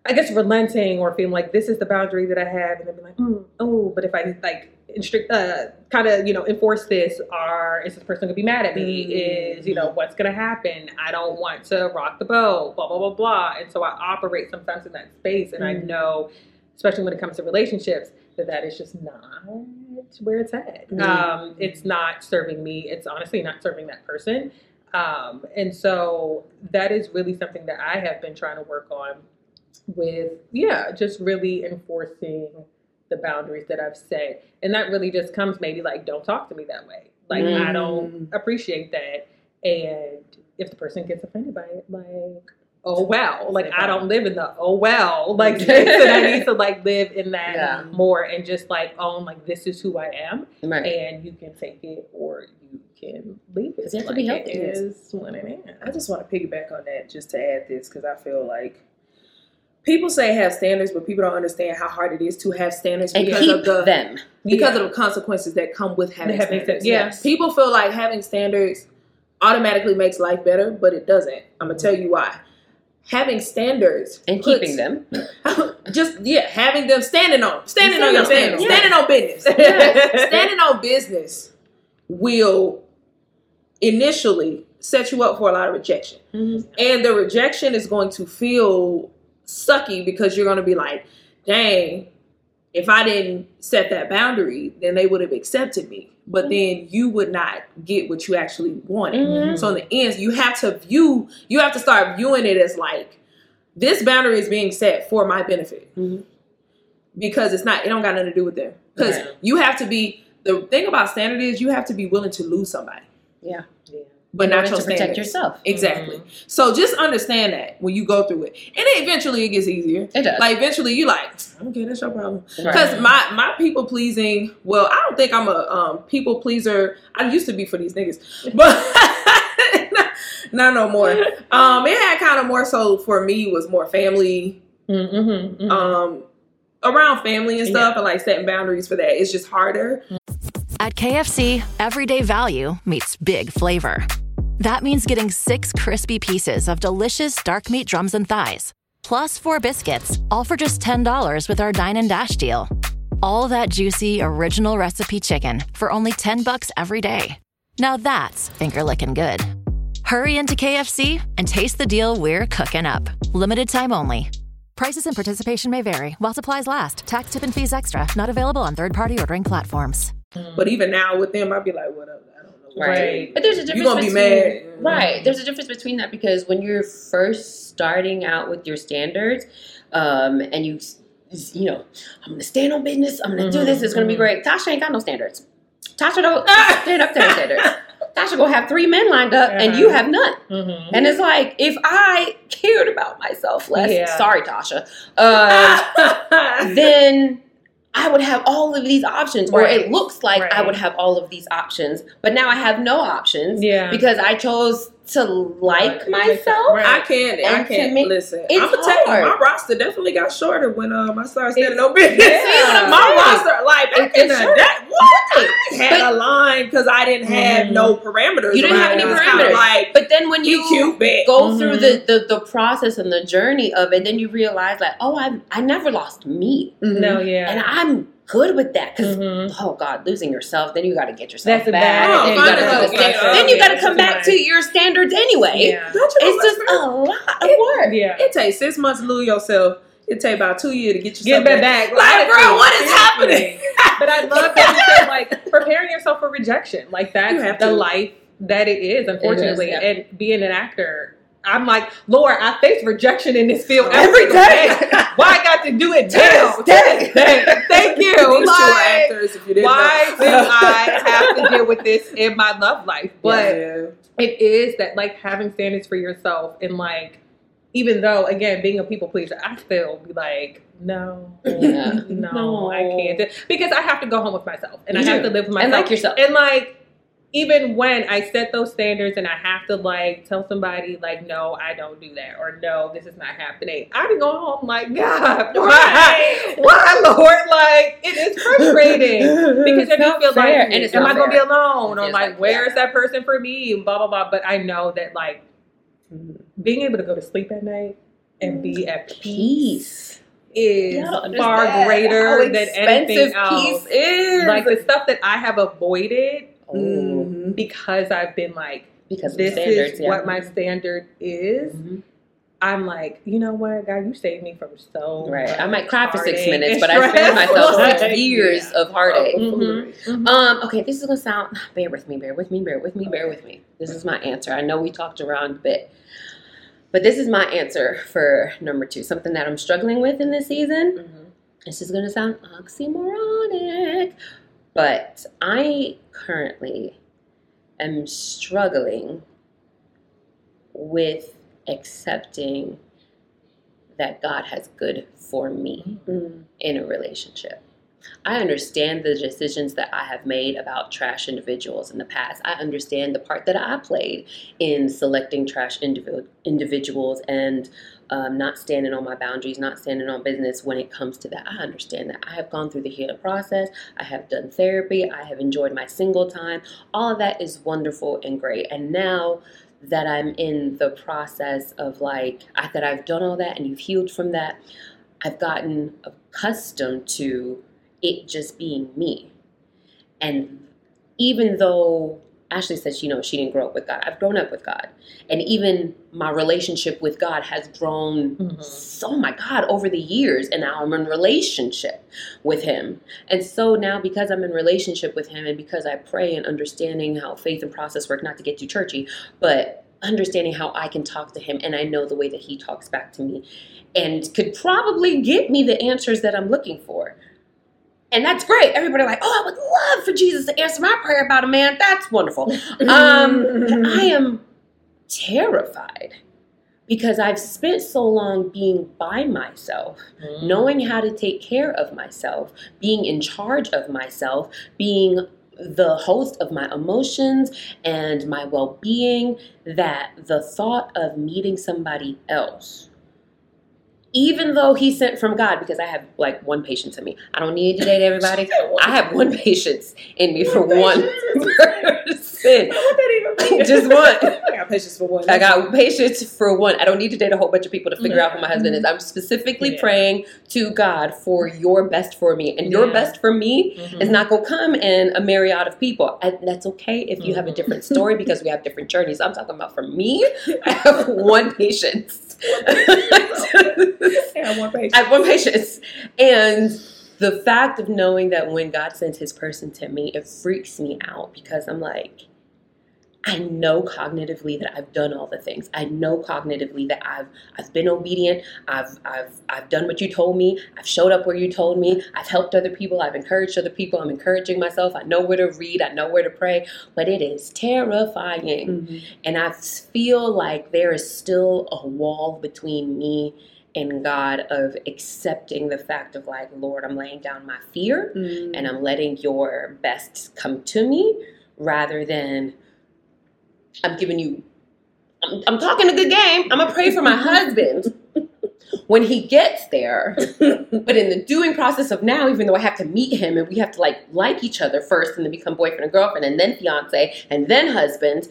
Speaker 5: I guess, relenting or feeling like this is the boundary that I have, and then be like, but if I like kind of, enforce this, or is this person gonna be mad at me? Is, what's gonna happen? I don't want to rock the boat, blah, blah, blah, blah. And so I operate sometimes in that space, and I know, especially when it comes to relationships, that is just not where it's at. It's not serving me. It's honestly not serving that person. And so that is really something that I have been trying to work on with, just really enforcing the boundaries that I've set. And that really just comes maybe like, don't talk to me that way. Like, I don't appreciate that. And if the person gets offended by it, like, oh, well, like, I don't live in the, oh, well, like, and I need to like live in that more and just like own, like, this is who I am. Right. And you can take it or you can leave it.
Speaker 3: You have to be healthy.
Speaker 5: It is what it is.
Speaker 6: I just want to piggyback on that just to add this, because I feel like people say have standards, but people don't understand how hard it is to have standards because of the consequences that come with having standards.
Speaker 5: Yes.
Speaker 6: People feel like having standards automatically makes life better, but it doesn't. I'm gonna tell you why. Having standards
Speaker 3: and keeping them,
Speaker 6: having them standing on your standards, standing on business, standing on business will initially set you up for a lot of rejection, and the rejection is going to feel sucky because you're going to be like, dang, if I didn't set that boundary, then they would have accepted me. But then you would not get what you actually wanted. So in the end, you have to start viewing it as like, this boundary is being set for my benefit. Because it don't got nothing to do with them. Because you have to be, the thing about standard is you have to be willing to lose somebody. But not your standards.
Speaker 3: Protect yourself.
Speaker 6: Exactly. So just understand that when you go through it. And then eventually it gets easier. It does. Like eventually you like, okay, that's your problem. Because my people pleasing, well, I don't think I'm a people pleaser. I used to be for these niggas. But not no more. It had kind of more so for me was more family. Around family and stuff and like setting boundaries for that. It's just harder.
Speaker 2: At KFC, everyday value meets big flavor. That means getting 6 crispy pieces of delicious dark meat drums and thighs, plus 4 biscuits, all for just $10 with our Dine and Dash deal. All that juicy, original recipe chicken for only $10 every day. Now that's finger-licking good. Hurry into KFC and taste the deal we're cooking up. Limited time only. Prices and participation may vary while supplies last. Tax, tip, and fees extra. Not available on third-party ordering platforms.
Speaker 6: But even now with them, I'd be like, whatever. I don't know.
Speaker 3: Right. But there's a difference.
Speaker 6: You're going to be mad.
Speaker 3: Right. There's a difference between that because when you're first starting out with your standards and I'm going to stand on business. I'm going to do this. It's going to be great. Tasha ain't got no standards. Tasha don't stand up to her standards. Tasha gonna have 3 men lined up and you have none. And it's like, if I cared about myself less, sorry, Tasha, then I would have all of these options, or it looks like I would have all of these options, but now I have no options because I chose to like myself.
Speaker 6: I can't listen. I'm gonna tell you, my roster definitely got shorter when I started standing on business. My roster, like back in the day, I had a line because I didn't have no parameters.
Speaker 3: You didn't have any parameters.
Speaker 6: Like,
Speaker 3: but then when you go through the process and the journey of it, then you realize like, oh, I never lost me.
Speaker 5: No, yeah,
Speaker 3: and I'm good with that because oh god, losing yourself, then you got to get yourself back. Then you got to come back to your standards anyway. It's just a lot of work.
Speaker 6: It takes 6 months to lose yourself. It takes about 2 years to get yourself back.
Speaker 3: Like, girl, what is happening?
Speaker 5: But I love that you said like preparing yourself for rejection. Like that's the life that it is, unfortunately. And being an actor, I'm like, Lord, I face rejection in this field every day. Why I got to do it now? Thank you. Why do I have to deal with this in my love life? But it is that like having standards for yourself and like, even though, again, being a people pleaser, I still be like, no, I can't. Because I have to go home with myself. And I have to live with myself.
Speaker 3: And like yourself.
Speaker 5: And like, even when I set those standards and I have to like tell somebody like, no, I don't do that, or no, this is not happening, I be going home like, God, why, Lord? Like, it is frustrating because then you feel like, am I going to be alone? Or like, where is that person for me? And blah, blah, blah. But I know that like being able to go to sleep at night and be at
Speaker 3: peace
Speaker 5: is far greater than anything else.
Speaker 3: Peace is.
Speaker 5: Like the stuff that I have avoided because I've been like,
Speaker 3: because
Speaker 5: this is what my standard is. Mm-hmm. I'm like, you know what, God, you saved me from so much
Speaker 3: I might cry for 6 minutes, but I spared myself 6 years of heartache. Okay, this is gonna sound. Bear with me. This is my answer. I know we talked around a bit, but this is my answer for number 2. Something that I'm struggling with in this season. This is gonna sound oxymoronic, but I currently am struggling with accepting that God has good for me in a relationship. I understand the decisions that I have made about trash individuals in the past. I understand the part that I played in selecting trash individuals and not standing on my boundaries, not standing on business when it comes to that. I understand that. I have gone through the healing process. I have done therapy. I have enjoyed my single time. All of that is wonderful and great. And now that I'm in the process of that I've done all that and you've healed from that, I've gotten accustomed to it just being me. And even though Ashley said, she didn't grow up with God, I've grown up with God. And even my relationship with God has grown over the years. And now I'm in relationship with him. And so now because I'm in relationship with him and because I pray and understanding how faith and process work, not to get too churchy, but understanding how I can talk to him and I know the way that he talks back to me and could probably get me the answers that I'm looking for. And that's great. Everybody like, I would love for Jesus to answer my prayer about a man. That's wonderful. I am terrified because I've spent so long being by myself, knowing how to take care of myself, being in charge of myself, being the host of my emotions and my well-being, that the thought of meeting somebody else, even though he's sent from God, because I have one patience in me. I don't need to date everybody. I have one patience in me for one person.
Speaker 6: What that even mean?
Speaker 3: Just one.
Speaker 6: I got patience for one.
Speaker 3: I got patience for one. I don't need to date a whole bunch of people to figure out who my husband is. I'm specifically praying to God for your best for me. And your best for me is not going to come in a myriad of people. And that's okay if you have a different story because we have different journeys. I'm talking about for me, I have one patience.
Speaker 6: I have one patience.
Speaker 3: And the fact of knowing that when God sends his person to me, it freaks me out because I'm like, I know cognitively that I've done all the things. I know cognitively that I've been obedient. I've done what you told me. I've showed up where you told me. I've helped other people. I've encouraged other people. I'm encouraging myself. I know where to read. I know where to pray. But it is terrifying. And I feel like there is still a wall between me and God of accepting the fact of Lord, I'm laying down my fear and I'm letting your best come to me rather than I'm talking a good game. I'm going to pray for my husband when he gets there. But in the doing process of now, even though I have to meet him and we have to like each other first and then become boyfriend and girlfriend and then fiance and then husband,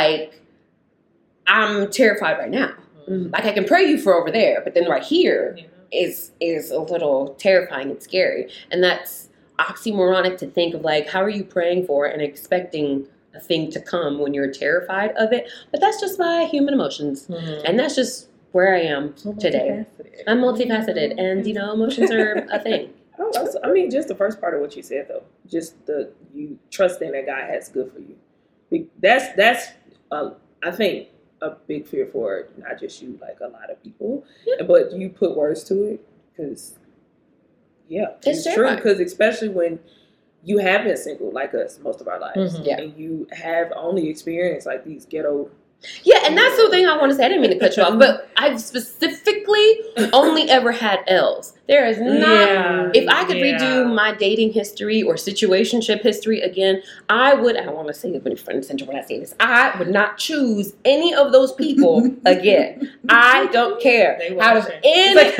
Speaker 3: I'm terrified right now. I can pray you for over there, but then right here is a little terrifying and scary. And that's oxymoronic to think of how are you praying for and expecting a thing to come when you're terrified of it. But that's just my human emotions. And that's just where I am today. I'm multifaceted and, emotions are a thing.
Speaker 6: Just the first part of what you said, though, just you trusting that God has good for you. That's I think, a big fear for not just you, a lot of people. But you put words to it because, it's true. Because especially when you have been single like us most of our lives. And you have only experienced these ghetto.
Speaker 3: Yeah, and that's the thing I want to say. I didn't mean to cut you off, but I've specifically only ever had L's. There is not, if I could redo my dating history or situationship history again, I want to say it when front and center when I say this, I would not choose any of those people again. I don't care. Out of any,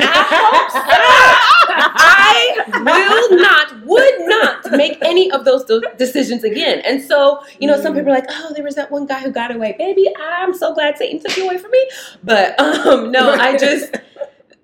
Speaker 3: I would not make any of those decisions again. And so, some people are like, oh, there was that one guy who got away. Baby, I'm so glad Satan took you away from me. But no,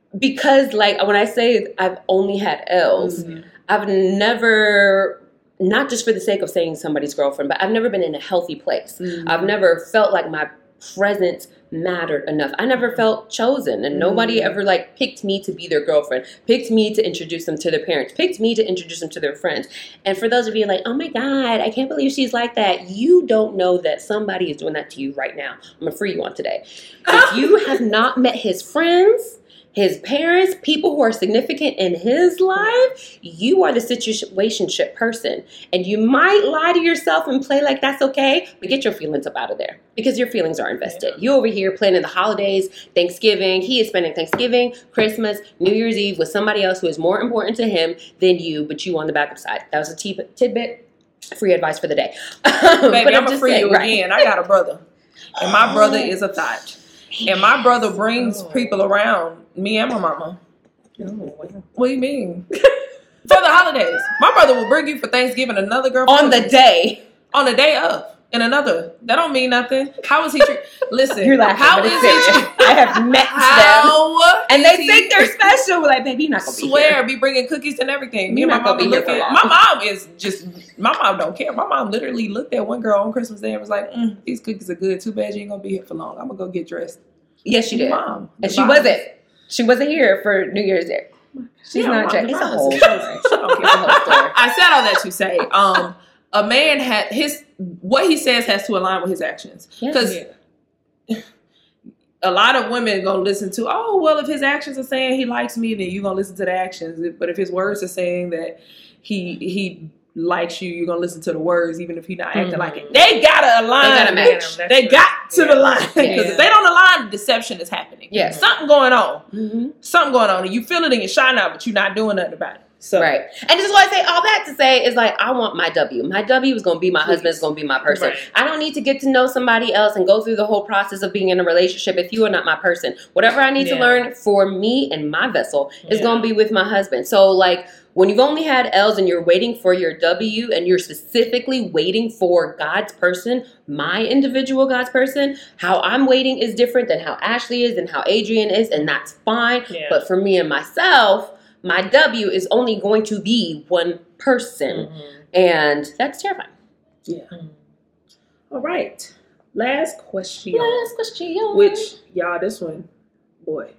Speaker 3: because like when I say I've only had L's, I've never, not just for the sake of saying somebody's girlfriend, but I've never been in a healthy place. I've never felt like my presence mattered enough. I never felt chosen, and nobody ever like picked me to be their girlfriend, picked me to introduce them to their parents, picked me to introduce them to their friends. And for those of you like, oh my God, I can't believe she's like that. You don't know that somebody is doing that to you right now. I'm gonna free you on today. If you have not met his friends, his parents, people who are significant in his life, you are the situationship person. And you might lie to yourself and play like that's okay, but get your feelings up out of there because your feelings are invested. You over here planning the holidays, Thanksgiving. He is spending Thanksgiving, Christmas, New Year's Eve with somebody else who is more important to him than you, but you on the backup side. That was a tidbit. Free advice for the day.
Speaker 4: Baby, I'm going to free you again. I got a brother. And my brother is a thought. And my brother brings people around me and my mama. What do you mean? For the holidays. My brother will bring you for Thanksgiving another girl.
Speaker 3: On the day
Speaker 4: of. And another. That don't mean nothing. How is he listen.
Speaker 3: You're laughing,
Speaker 4: how is he
Speaker 3: I have met them. And they think they're special. We're like, baby, you're not going to be here.
Speaker 4: Be bringing cookies and everything. Me
Speaker 3: You're
Speaker 4: and my
Speaker 3: not
Speaker 4: mom
Speaker 3: gonna be here for long.
Speaker 4: my mom don't care. My mom literally looked at one girl on Christmas Day and was like, these cookies are good. Too bad you ain't going to be here for long. I'm going to go get dressed.
Speaker 3: Yes, she did.
Speaker 4: Mom.
Speaker 3: And she wasn't. She wasn't here for New Year's Day. She's not. It's a whole story.
Speaker 4: I said all that to say, a man had what he says has to align with his actions. Because a lot of women gonna listen to, oh well, if his actions are saying he likes me, then you're gonna listen to the actions. But if his words are saying that he likes you, you're gonna listen to the words, even if he's not acting like it. They gotta align.
Speaker 3: They gotta match.
Speaker 4: They got to align. Because if they don't align, deception is happening.
Speaker 3: Yeah.
Speaker 4: Something going on. Something going on. And you feel it in your shine out, but you're not doing nothing about it. So
Speaker 3: right. And this is why I say all that to say is like, I want my W. My W is going to be my husband, is going to be my person. Right. I don't need to get to know somebody else and go through the whole process of being in a relationship if you are not my person. Whatever I need to learn for me and my vessel is going to be with my husband. So like when you've only had L's and you're waiting for your W and you're specifically waiting for God's person, my individual God's person, how I'm waiting is different than how Ashley is and how Adrian is, and that's fine. Yeah. But for me and myself, my W is only going to be one person. And that's terrifying.
Speaker 4: Yeah. All right. Last question.
Speaker 3: Which,
Speaker 4: y'all, this one, boy,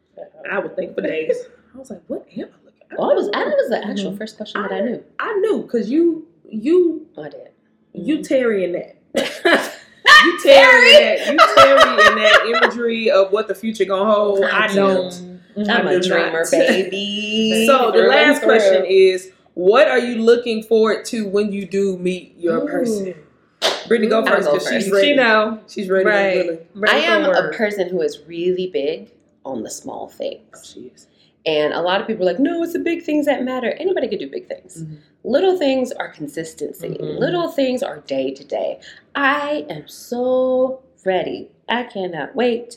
Speaker 4: I would think for days. I was like, what am I looking at?
Speaker 3: That was the actual first question that I knew.
Speaker 4: I knew, because you
Speaker 3: I did.
Speaker 4: You Terry in that. You Terry in that imagery of what the future gonna hold. I don't.
Speaker 3: I'm a dreamer, baby.
Speaker 4: So the last question is, what are you looking forward to when you do meet your person? Brittany, go first because she's ready. She's ready. Right.
Speaker 3: I am a person who is really big on the small things.
Speaker 4: Oh, she is.
Speaker 3: And a lot of people are like, no, it's the big things that matter. Anybody could do big things. Little things are consistency. Little things are day to day. I am so ready. I cannot wait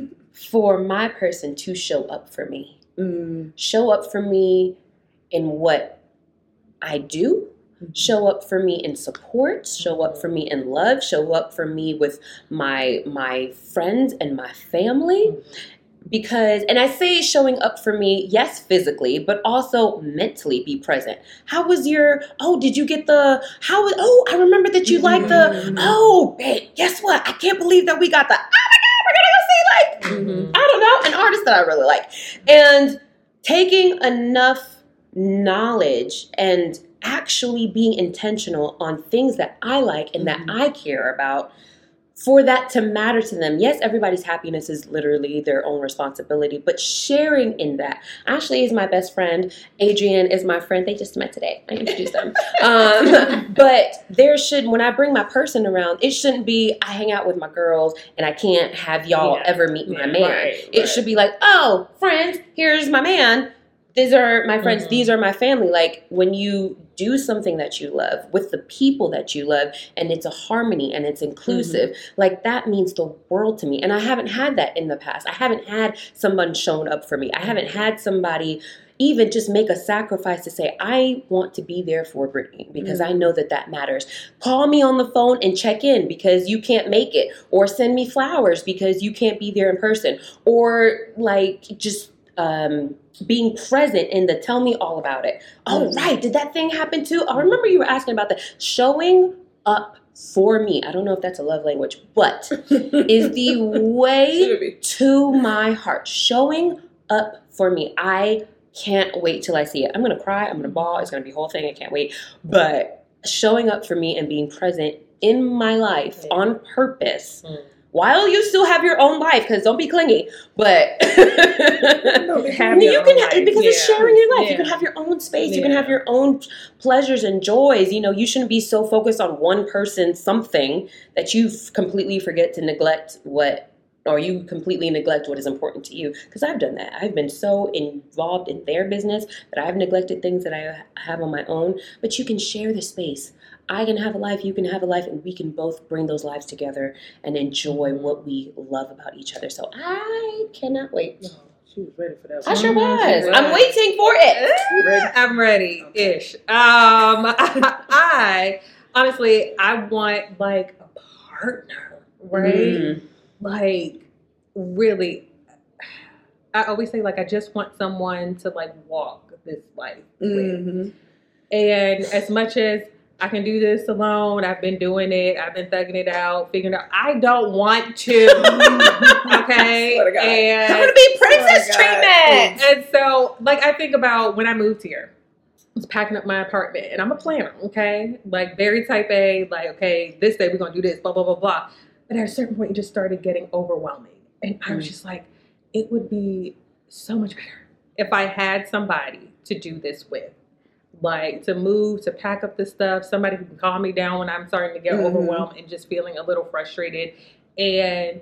Speaker 3: for my person to show up for me. Show up for me in what I do. Show up for me in support. Show up for me in love. Show up for me with my friends and my family. Because, and I say showing up for me, yes, physically, but also mentally be present. How was your, did you get I remember that you liked babe, guess what? I can't believe that we got we're going to go see I don't know, an artist that I really like. And taking enough knowledge and actually being intentional on things that I like and that I care about, for that to matter to them. Yes, everybody's happiness is literally their own responsibility, but sharing in that. Ashley is my best friend. Adrian is my friend. They just met today. I introduced them. But when I bring my person around, it shouldn't be, I hang out with my girls and I can't have y'all ever meet my man. It should be like, oh, friends, here's my man. These are my friends. These are my family. Like when you do something that you love with the people that you love and it's a harmony and it's inclusive, like that means the world to me. And I haven't had that in the past. I haven't had someone shown up for me. I haven't had somebody even just make a sacrifice to say, I want to be there for Brittany because I know that matters. Call me on the phone and check in because you can't make it, or send me flowers because you can't be there in person, or like just being present in the tell me all about it. Oh, right. Did that thing happen too? I remember you were asking about that. Showing up for me, I don't know if that's a love language, but is the way to my heart. Showing up for me. I can't wait till I see it. I'm going to cry. I'm going to bawl. It's going to be a whole thing. I can't wait. But showing up for me and being present in my life on purpose while you still have your own life, because don't be clingy, but you can because it's sharing your life. You can have your own space. You can have your own pleasures and joys. You know, you shouldn't be so focused on one person, something, that you completely forget to neglect you completely neglect what is important to you. Because I've done that. I've been so involved in their business that I've neglected things that I have on my own. But you can share the space. I can have a life, you can have a life, and we can both bring those lives together and enjoy what we love about each other. So I cannot wait.
Speaker 6: No, she was ready for that.
Speaker 3: I sure was. I'm waiting for it.
Speaker 5: I'm ready-ish. I honestly, I want like a partner, right? Like, really, I always say, like, I just want someone to, like, walk this life with. And as much as I can do this alone, I've been doing it, I've been thugging it out, figuring it out, I don't want to. Okay? And
Speaker 3: I'm going to be princess treatment.
Speaker 5: And so, like, I think about when I moved here. I was packing up my apartment, and I'm a planner, okay? Like, very type A, like, okay, this day we're going to do this, blah, blah, blah, blah. But at a certain point, it just started getting overwhelming. And I was just like, it would be so much better if I had somebody to do this with. Like, to move, to pack up the stuff, somebody who can calm me down when I'm starting to get overwhelmed and just feeling a little frustrated. And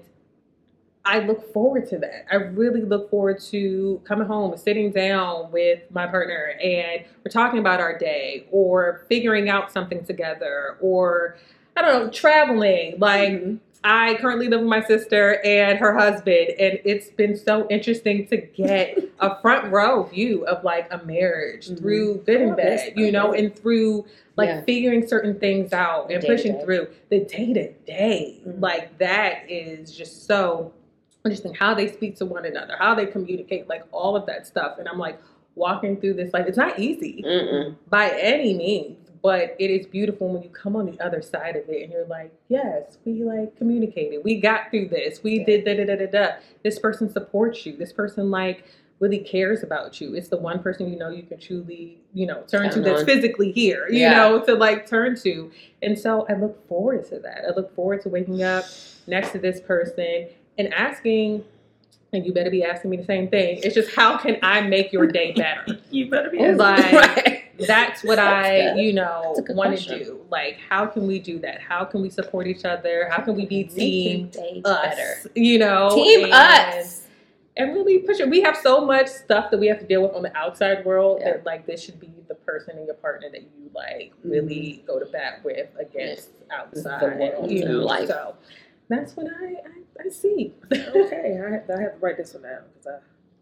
Speaker 5: I look forward to that. I really look forward to coming home and sitting down with my partner and we're talking about our day or figuring out something together or, I don't know, traveling. Like, I currently live with my sister and her husband, and it's been so interesting to get a front row view of like a marriage through good and bad, you know, and through like figuring certain things out and pushing through the day to day. Like, that is just so interesting how they speak to one another, how they communicate, like all of that stuff. And I'm like walking through this, like, it's not easy by any means. But it is beautiful when you come on the other side of it and you're like, yes, we like communicated. We got through this. We did da-da-da-da-da. This person supports you. This person like really cares about you. It's the one person, you know, you can truly, you know, turn to that's physically here, you know, to like turn to. And so I look forward to that. I look forward to waking up next to this person and asking, and you better be asking me the same thing. It's just, how can I make your day better?
Speaker 6: You better be asking
Speaker 5: like, that's what you know, want to do. Like, how can we do that? How can we support each other? How can we be team us? You know,
Speaker 3: team us.
Speaker 5: And really push it. We have so much stuff that we have to deal with on the outside world that like this should be the person and your partner that you like really go to bat with against outside the world, you know. Life. So that's what I see.
Speaker 6: Okay, I have to write this one down because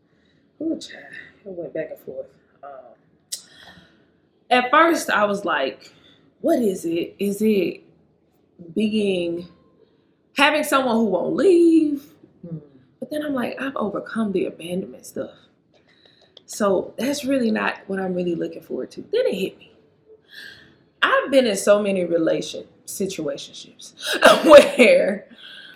Speaker 6: it went back and forth. At first, I was like, what is it? Is it having someone who won't leave? But then I'm like, I've overcome the abandonment stuff. So that's really not what I'm really looking forward to. Then it hit me. I've been in so many situationships where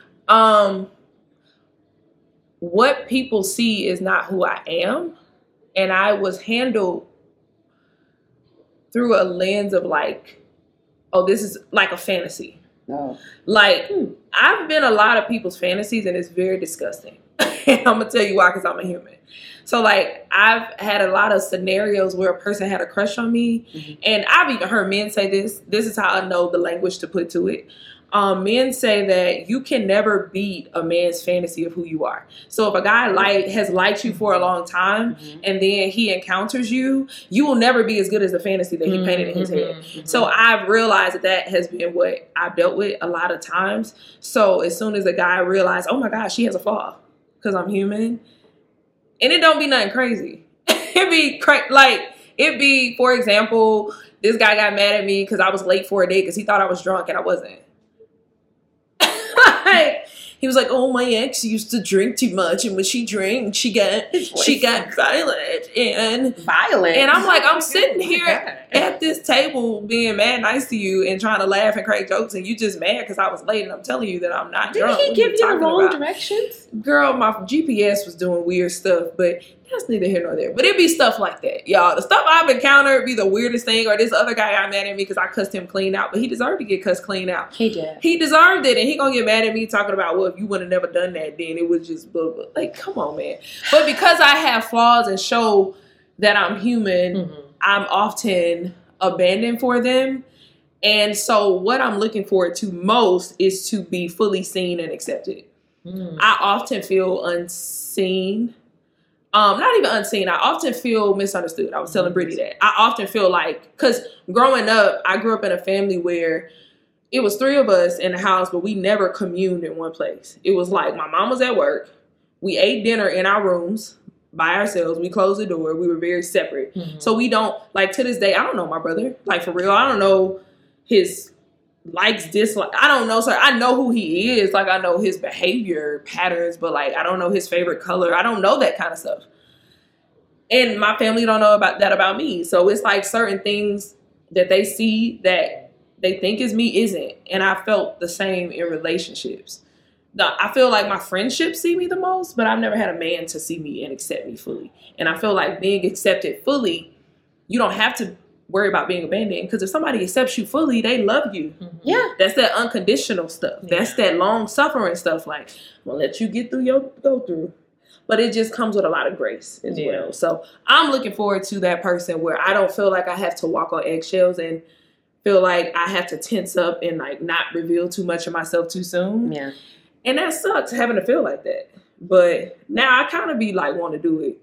Speaker 6: what people see is not who I am. And I was handled through a lens of like, oh, this is like a fantasy. No. Like, I've been a lot of people's fantasies and it's very disgusting. And I'm going to tell you why, because I'm a human. So, like, I've had a lot of scenarios where a person had a crush on me. And I've even heard men say this. This is how I know the language to put to it. Men say that you can never beat a man's fantasy of who you are. So if a guy has liked you for a long time and then he encounters you, you will never be as good as the fantasy that he painted in his head. So I've realized that has been what I've dealt with a lot of times. So as soon as a guy realized, oh my gosh, she has a flaw because I'm human. And it don't be nothing crazy. It'd be, for example, this guy got mad at me because I was late for a date because he thought I was drunk and I wasn't. He was like, "Oh, my ex used to drink too much, and when she drank, she got violent and
Speaker 3: violent."
Speaker 6: And I'm like, I'm sitting here at this table being mad nice to you and trying to laugh and crack jokes, and you just mad because I was late, and I'm telling you that I'm not drunk.
Speaker 3: Did he give you the wrong directions?
Speaker 6: Girl, my GPS was doing weird stuff, but that's neither here nor there. But it'd be stuff like that, y'all. The stuff I've encountered be the weirdest thing. Or this other guy got mad at me because I cussed him clean out, but he deserved to get cussed clean out.
Speaker 3: He did.
Speaker 6: He deserved it, and he gonna get mad at me talking about, well, if you would have never done that, then it was just blah, blah. Like, come on, man. But because I have flaws and show that I'm human, I'm often abandoned for them. And so what I'm looking forward to most is to be fully seen and accepted. I often feel unseen. Not even unseen. I often feel misunderstood. I was telling Brittany that. I often feel like, because growing up, I grew up in a family where it was 3 of us in the house, but we never communed in one place. It was like my mom was at work. We ate dinner in our rooms by ourselves. We closed the door. We were very separate. So we don't, like, to this day, I don't know my brother. Like, for real, I don't know his likes, dislikes. I don't know, sir. I know who he is. Like, I know his behavior patterns, but, like, I don't know his favorite color. I don't know that kind of stuff. And my family don't know about me. So it's like certain things that they see that they think is me isn't. And I felt the same in relationships. I feel like my friendships see me the most, but I've never had a man to see me and accept me fully. And I feel like being accepted fully, you don't have to worry about being abandoned, because if somebody accepts you fully, they love you.
Speaker 3: Yeah.
Speaker 6: That's that unconditional stuff. That's that long suffering stuff. Like, I'm gonna let you get through your go through. But it just comes with a lot of grace as well. So I'm looking forward to that person where I don't feel like I have to walk on eggshells and feel like I have to tense up and like not reveal too much of myself too soon.
Speaker 3: Yeah.
Speaker 6: And that sucks, having to feel like that. But now I kind of be like, want to do it.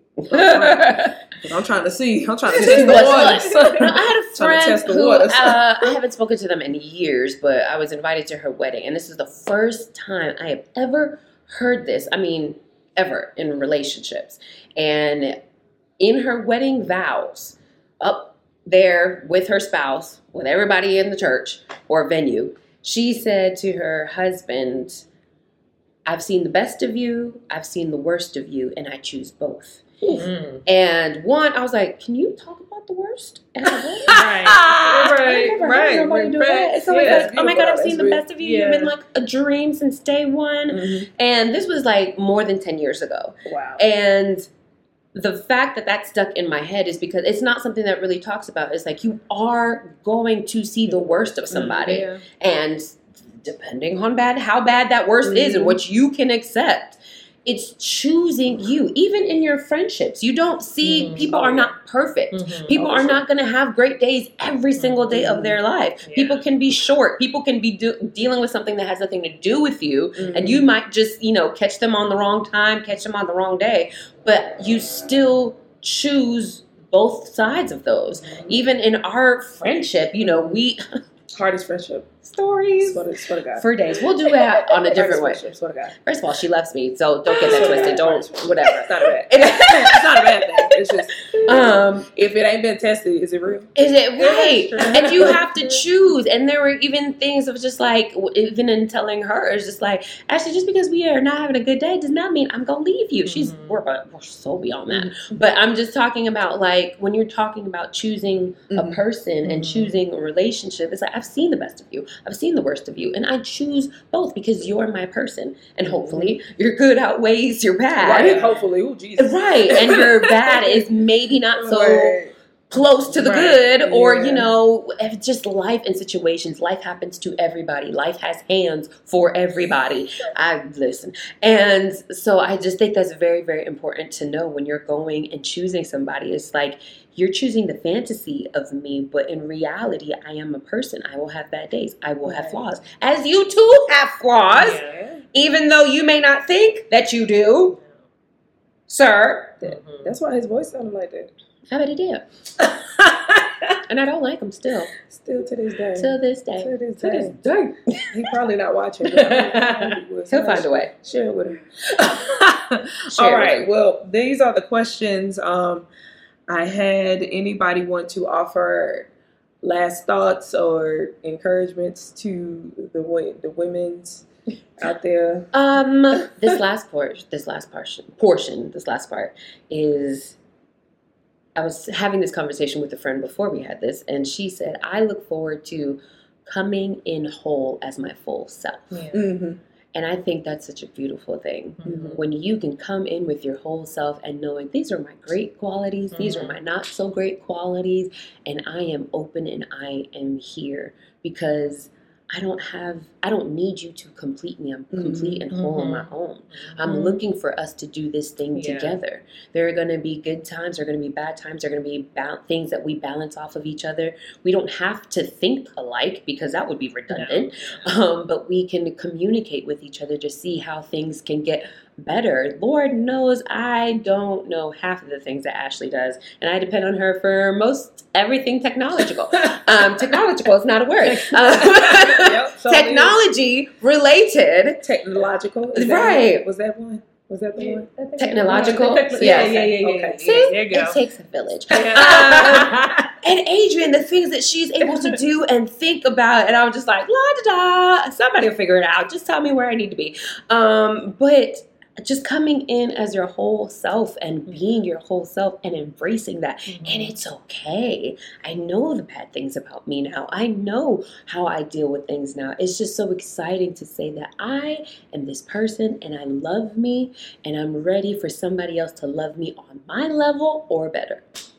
Speaker 6: I'm trying to see. I'm trying to test the waters.
Speaker 3: I had a friend who I haven't spoken to them in years, but I was invited to her wedding, and this is the first time I have ever heard this. I mean, ever in relationships. And in her wedding vows, up there with her spouse, with everybody in the church or venue, she said to her husband, "I've seen the best of you, I've seen the worst of you, and I choose both." And one, I was like, can you talk about the worst? Right. I never heard nobody do that. So like, oh my God, I've seen the best of you. You've been like a dream since day one. And this was like more than 10 years ago. Wow. And the fact that that stuck in my head is because it's not something that really talks about. It's like, you are going to see the worst of somebody. And depending on how bad that worst is and what you can accept, it's choosing you. Even in your friendships, you don't see, people are not perfect. People are not going to have great days every single day of their life. People can be short. People can be dealing with something that has nothing to do with you. And you might just, catch them on the wrong time, catch them on the wrong day. But you still choose both sides of those. Even in our friendship, we...
Speaker 6: Hardest friendship.
Speaker 3: Stories.
Speaker 6: Swear to God.
Speaker 3: For days. We'll do that on a different way.
Speaker 6: Swear to God.
Speaker 3: First of all, she loves me, so don't get that twisted. Don't, whatever.
Speaker 6: It's not a bad it's not a bad thing. It's just, if it ain't been tested, is it real?
Speaker 3: Is it right? And you have to choose. And there were even things of just like, even in telling her, it's just like, actually, just because we are not having a good day does not mean I'm going to leave you. We're so beyond that. But I'm just talking about, like, when you're talking about choosing a person and choosing a relationship, it's like, I've seen the best of you. I've seen the worst of you. And I choose both because you're my person. And hopefully your good outweighs your bad.
Speaker 6: Right. Hopefully. Oh, Jesus.
Speaker 3: Right. And your bad is maybe not so close to the good, or, if just life and situations. Life happens to everybody. Life has hands for everybody. Listen. And so I just think that's very, very important to know when you're going and choosing somebody. It's like, you're choosing the fantasy of me, but in reality, I am a person. I will have bad days. I will have flaws. As you too have flaws, even though you may not think that you do, sir.
Speaker 6: That's why his voice sounded like that.
Speaker 3: I bet he did. And I don't like him still.
Speaker 6: Still to this day.
Speaker 3: To this day.
Speaker 6: To this day. He's probably not watching. He'll
Speaker 3: find a way.
Speaker 6: Share it with him. All right. Well, these are the questions I had. Anybody want to offer last thoughts or encouragements to the women's out there?
Speaker 3: This last part is, I was having this conversation with a friend before we had this, and she said, I look forward to coming in whole as my full self.
Speaker 5: Yeah.
Speaker 6: Mm-hmm.
Speaker 3: And I think that's such a beautiful thing.
Speaker 5: Mm-hmm.
Speaker 3: When you can come in with your whole self and knowing these are my great qualities, these are my not so great qualities, and I am open and I am here because I don't need you to complete me. I'm complete and whole on my own. I'm looking for us to do this thing together. There are going to be good times. There are going to be bad times. There are going to be things that we balance off of each other. We don't have to think alike because that would be redundant. No. But we can communicate with each other to see how things can get better. Lord knows I don't know half of the things that Ashley does, and I depend on her for most everything technological. Technological is not a word. Technology related.
Speaker 6: Technological.
Speaker 3: Right.
Speaker 6: Was that one? Was that the one?
Speaker 3: Technological.
Speaker 5: Yeah. Okay.
Speaker 3: See,
Speaker 5: there you go.
Speaker 3: It takes a village. And Adrian, the things that she's able to do and think about, and I'm just like, la da da. Somebody will figure it out. Just tell me where I need to be. But just coming in as your whole self and being your whole self and embracing that. And it's okay. I know the bad things about me now. I know how I deal with things now. It's just so exciting to say that I am this person and I love me and I'm ready for somebody else to love me on my level or better.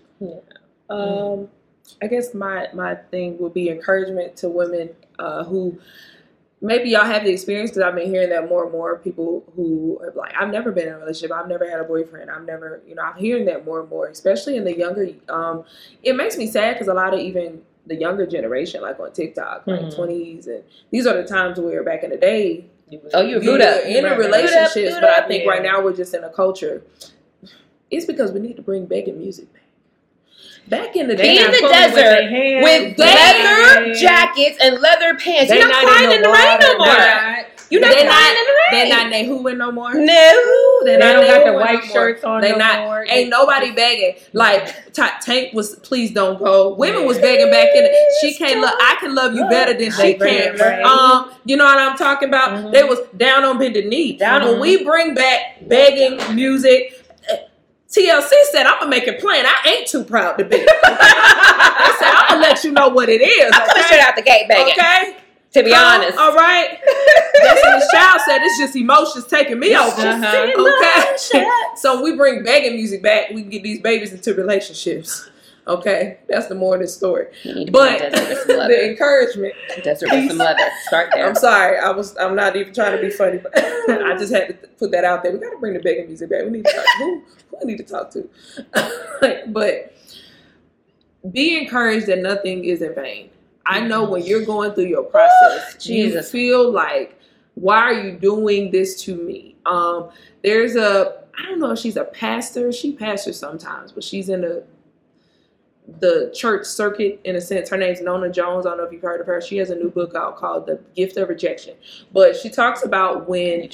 Speaker 6: I guess my thing would be encouragement to women who maybe y'all have the experience, because I've been hearing that more and more people who are like, I've never been in a relationship, I've never had a boyfriend, I'm hearing that more and more, especially in the younger, it makes me sad because a lot of even the younger generation, like on TikTok, like 20s, and these are the times where back in the day,
Speaker 3: you were
Speaker 6: in a relationships, but I think right now we're just in a culture, it's because we need to bring begging music back. Back in the day,
Speaker 3: in the desert with leather jackets and leather pants. You're not crying in the rain no more. You're not crying in the rain.
Speaker 6: They're not Nehooing no more.
Speaker 3: No,
Speaker 5: they don't got the white shirts on.
Speaker 6: They not. More. Ain't nobody begging. Like Tank was. Please don't go. Women was begging back in. She can't love. I can love you better than she can. Right. You know what I'm talking about? They was down on bended knee. When we bring back begging music. TLC said, I'm going to make it plain. I ain't too proud to be. I said, I'm going to let you know what it is.
Speaker 3: I'm coming straight out the gate begging.
Speaker 6: Okay?
Speaker 3: To be honest.
Speaker 6: All right? That's what the child said. It's just emotions taking me over. Okay? So we bring begging music back. We can get these babies into relationships. Okay? That's the more of the story. But the encouragement.
Speaker 3: Desert with some leather. Start there.
Speaker 6: I'm sorry. I'm not even trying to be funny, but I just had to put that out there. We got to bring the begging music back. We need to talk. Who I need to talk to? But be encouraged that nothing is in vain. I know when you're going through your process, you feel like, why are you doing this to me? There's I don't know if she's a pastor. She pastors sometimes, but she's in the church circuit in a sense. Her name's Nona Jones. I don't know if you've heard of her. She has a new book out called The Gift of Rejection. But she talks about when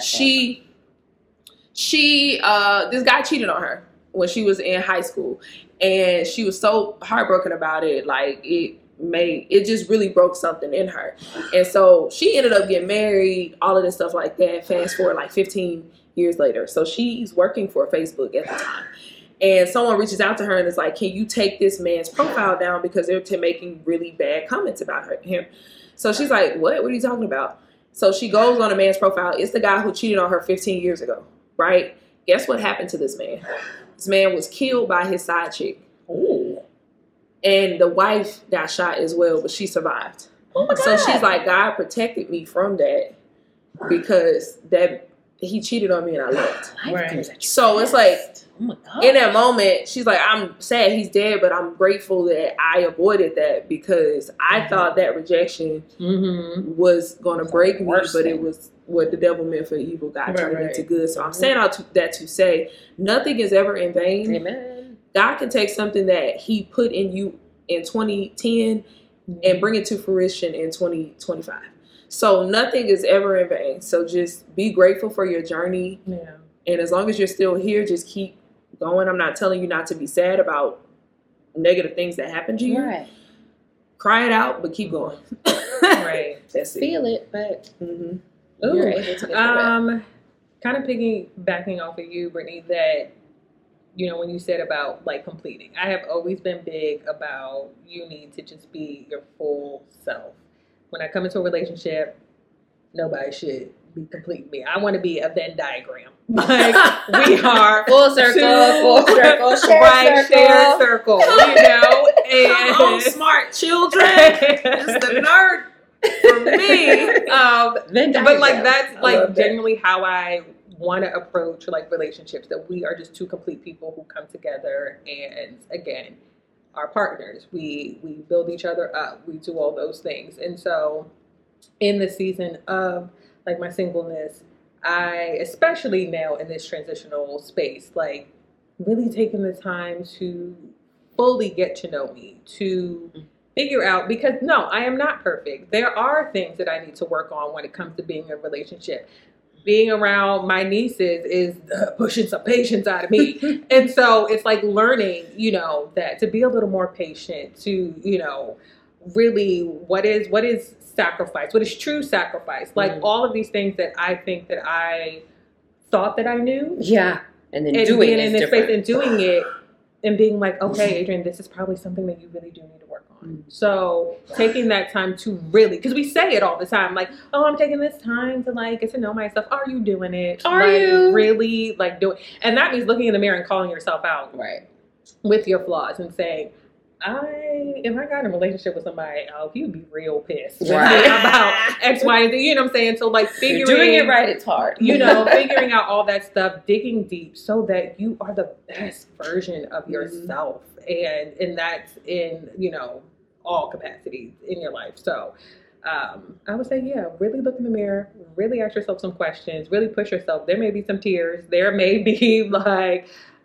Speaker 6: this guy cheated on her when she was in high school, and she was so heartbroken about it. Like it just really broke something in her. And so she ended up getting married, all of this stuff like that. Fast forward like 15 years later. So she's working for Facebook at the time. And someone reaches out to her and is like, can you take this man's profile down because they're making really bad comments about him? So she's like, what are you talking about? So she goes on a man's profile. It's the guy who cheated on her 15 years ago, right? Guess what happened to this man? This man was killed by his side chick. Ooh. And the wife got shot as well, but she survived. Oh my God. So she's like, God protected me from that because he cheated on me and I left. Right. So it's like, oh my God. In that moment, she's like, I'm sad he's dead, but I'm grateful that I avoided that because I thought that rejection was going to break me, but it was what the devil meant for evil, God turned it into good. So I'm saying all that to say, nothing is ever in vain.
Speaker 3: Amen.
Speaker 6: God can take something that he put in you in 2010 and bring it to fruition in 2025. So nothing is ever in vain. So just be grateful for your journey. Yeah. And as long as you're still here, just keep going. I'm not telling you not to be sad about negative things that happen to you. Right. Cry it out, but keep going.
Speaker 3: Right. That's it. Feel it, but you're able to get through it?
Speaker 5: Kind of piggybacking off of you, Brittany, that, when you said about like completing, I have always been big about you need to just be your full self. When I come into a relationship, nobody should be completing me. I want to be a Venn diagram. Like we are
Speaker 3: full circle, shared
Speaker 5: circle,
Speaker 6: and come on, smart children. It's the nerd. For me,
Speaker 5: but like that's like genuinely how I want to approach like relationships, that we are just two complete people who come together and again are partners. We build each other up. We do all those things. And so in the season of like my singleness, I, especially now in this transitional space, like really taking the time to fully get to know me, to figure out, because no, I am not perfect. There are things that I need to work on when it comes to being in a relationship. Being around my nieces is pushing some patience out of me. And so it's like learning, that to be a little more patient, to, really what is sacrifice? What is true sacrifice? Like all of these things that I think that I thought that I knew.
Speaker 3: Yeah. And then doing it in this space
Speaker 5: and doing it and being like, okay, Adrian, this is probably something that you really do need to work on. So taking that time to really, because we say it all the time, like, oh, I'm taking this time to like get to know myself. Are you doing it?
Speaker 3: Are you
Speaker 5: really like doing? And that means looking in the mirror and calling yourself out,
Speaker 3: right,
Speaker 5: with your flaws and saying, if I got in a relationship with somebody else, you'd be real pissed about X, Y, and Z. You know what I'm saying? So like figuring,
Speaker 3: you're doing it right, it's hard.
Speaker 5: Figuring out all that stuff, digging deep so that you are the best version of yourself. And that's in, all capacities in your life. So I would say, really look in the mirror, really ask yourself some questions, really push yourself. There may be some tears. There may be like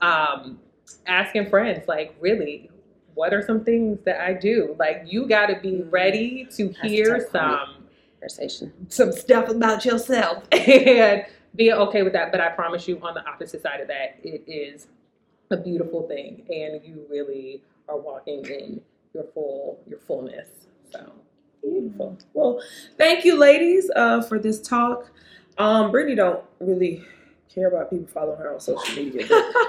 Speaker 5: asking friends, like, really, what are some things that I do? Like, you got to be ready to hear some stuff about yourself and be okay with that. But I promise you, on the opposite side of that, it is a beautiful thing, and you really are walking in your fullness. So
Speaker 6: beautiful. Well, thank you, ladies, for this talk. Brittany don't really care about people following her on social media.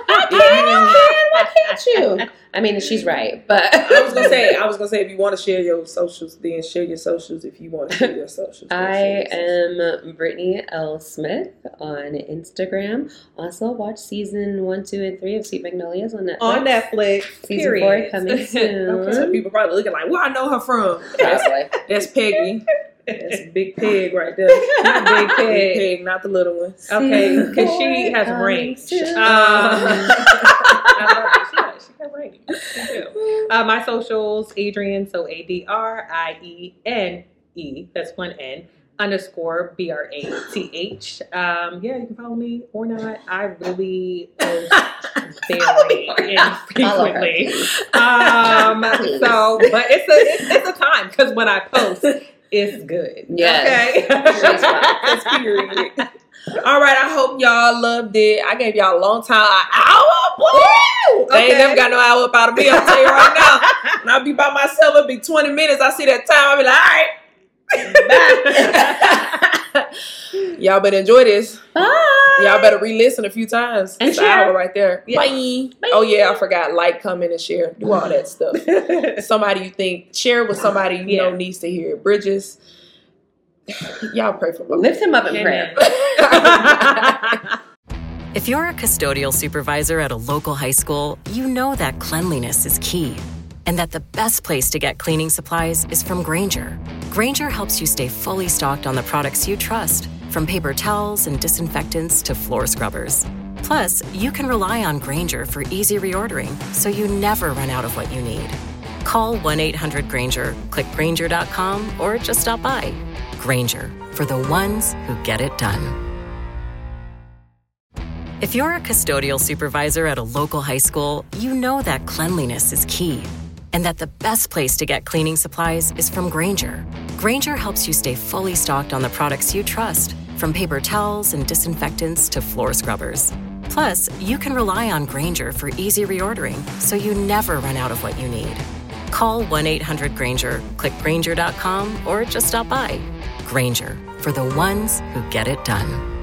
Speaker 3: Why can't you? I mean, she's right, but
Speaker 6: I was gonna say if you want to share your socials, then share your socials. If you want to share your socials,
Speaker 3: I am Brittany L. Smith on Instagram. Also, watch season 1, 2, and 3 of Sweet Magnolias on Netflix.
Speaker 5: Season
Speaker 3: 4 coming soon.
Speaker 6: Okay, so people probably looking like, where I know her from? That's Peggy. That's a big pig right there.
Speaker 5: Big
Speaker 6: pig, not the little ones.
Speaker 5: Okay, because she has range. She got range. She do. My socials, Adrienne, so ADRIENE, that's one N, _ BRATH. You can follow me or not. I really post very infrequently. But it's a time, because when I post, it's good.
Speaker 3: Yes.
Speaker 5: Okay.
Speaker 6: Period. All right. I hope y'all loved it. I gave y'all a long time. An hour? Woo! They ain't never got no hour up out of me. I'll tell you right now. When I'll be by myself, it'll be 20 minutes. I see that time. I'll be like, all right. Y'all better enjoy this.
Speaker 3: Bye.
Speaker 6: Y'all better re-listen a few times.
Speaker 3: And
Speaker 6: it's
Speaker 3: share.
Speaker 6: an hour right there.
Speaker 3: Yeah.
Speaker 6: Bye. Oh yeah, I forgot. Like, comment, and share. Do all that stuff. Somebody you think, share with somebody you know needs to hear it. Bridges, y'all pray for me.
Speaker 3: Lift him up in prayer.
Speaker 8: If you're a custodial supervisor at a local high school, you know that cleanliness is key, and that the best place to get cleaning supplies is from Grainger. Grainger helps you stay fully stocked on the products you trust, from paper towels and disinfectants to floor scrubbers. Plus, you can rely on Grainger for easy reordering, so you never run out of what you need. Call 1-800-GRAINGER, click Grainger.com, or just stop by. Grainger, for the ones who get it done. If you're a custodial supervisor at a local high school, you know that cleanliness is key, and that the best place to get cleaning supplies is from Grainger. Grainger helps you stay fully stocked on the products you trust, from paper towels and disinfectants to floor scrubbers. Plus, you can rely on Grainger for easy reordering, so you never run out of what you need. Call 1-800-GRAINGER, click Grainger.com, or just stop by. Grainger, for the ones who get it done.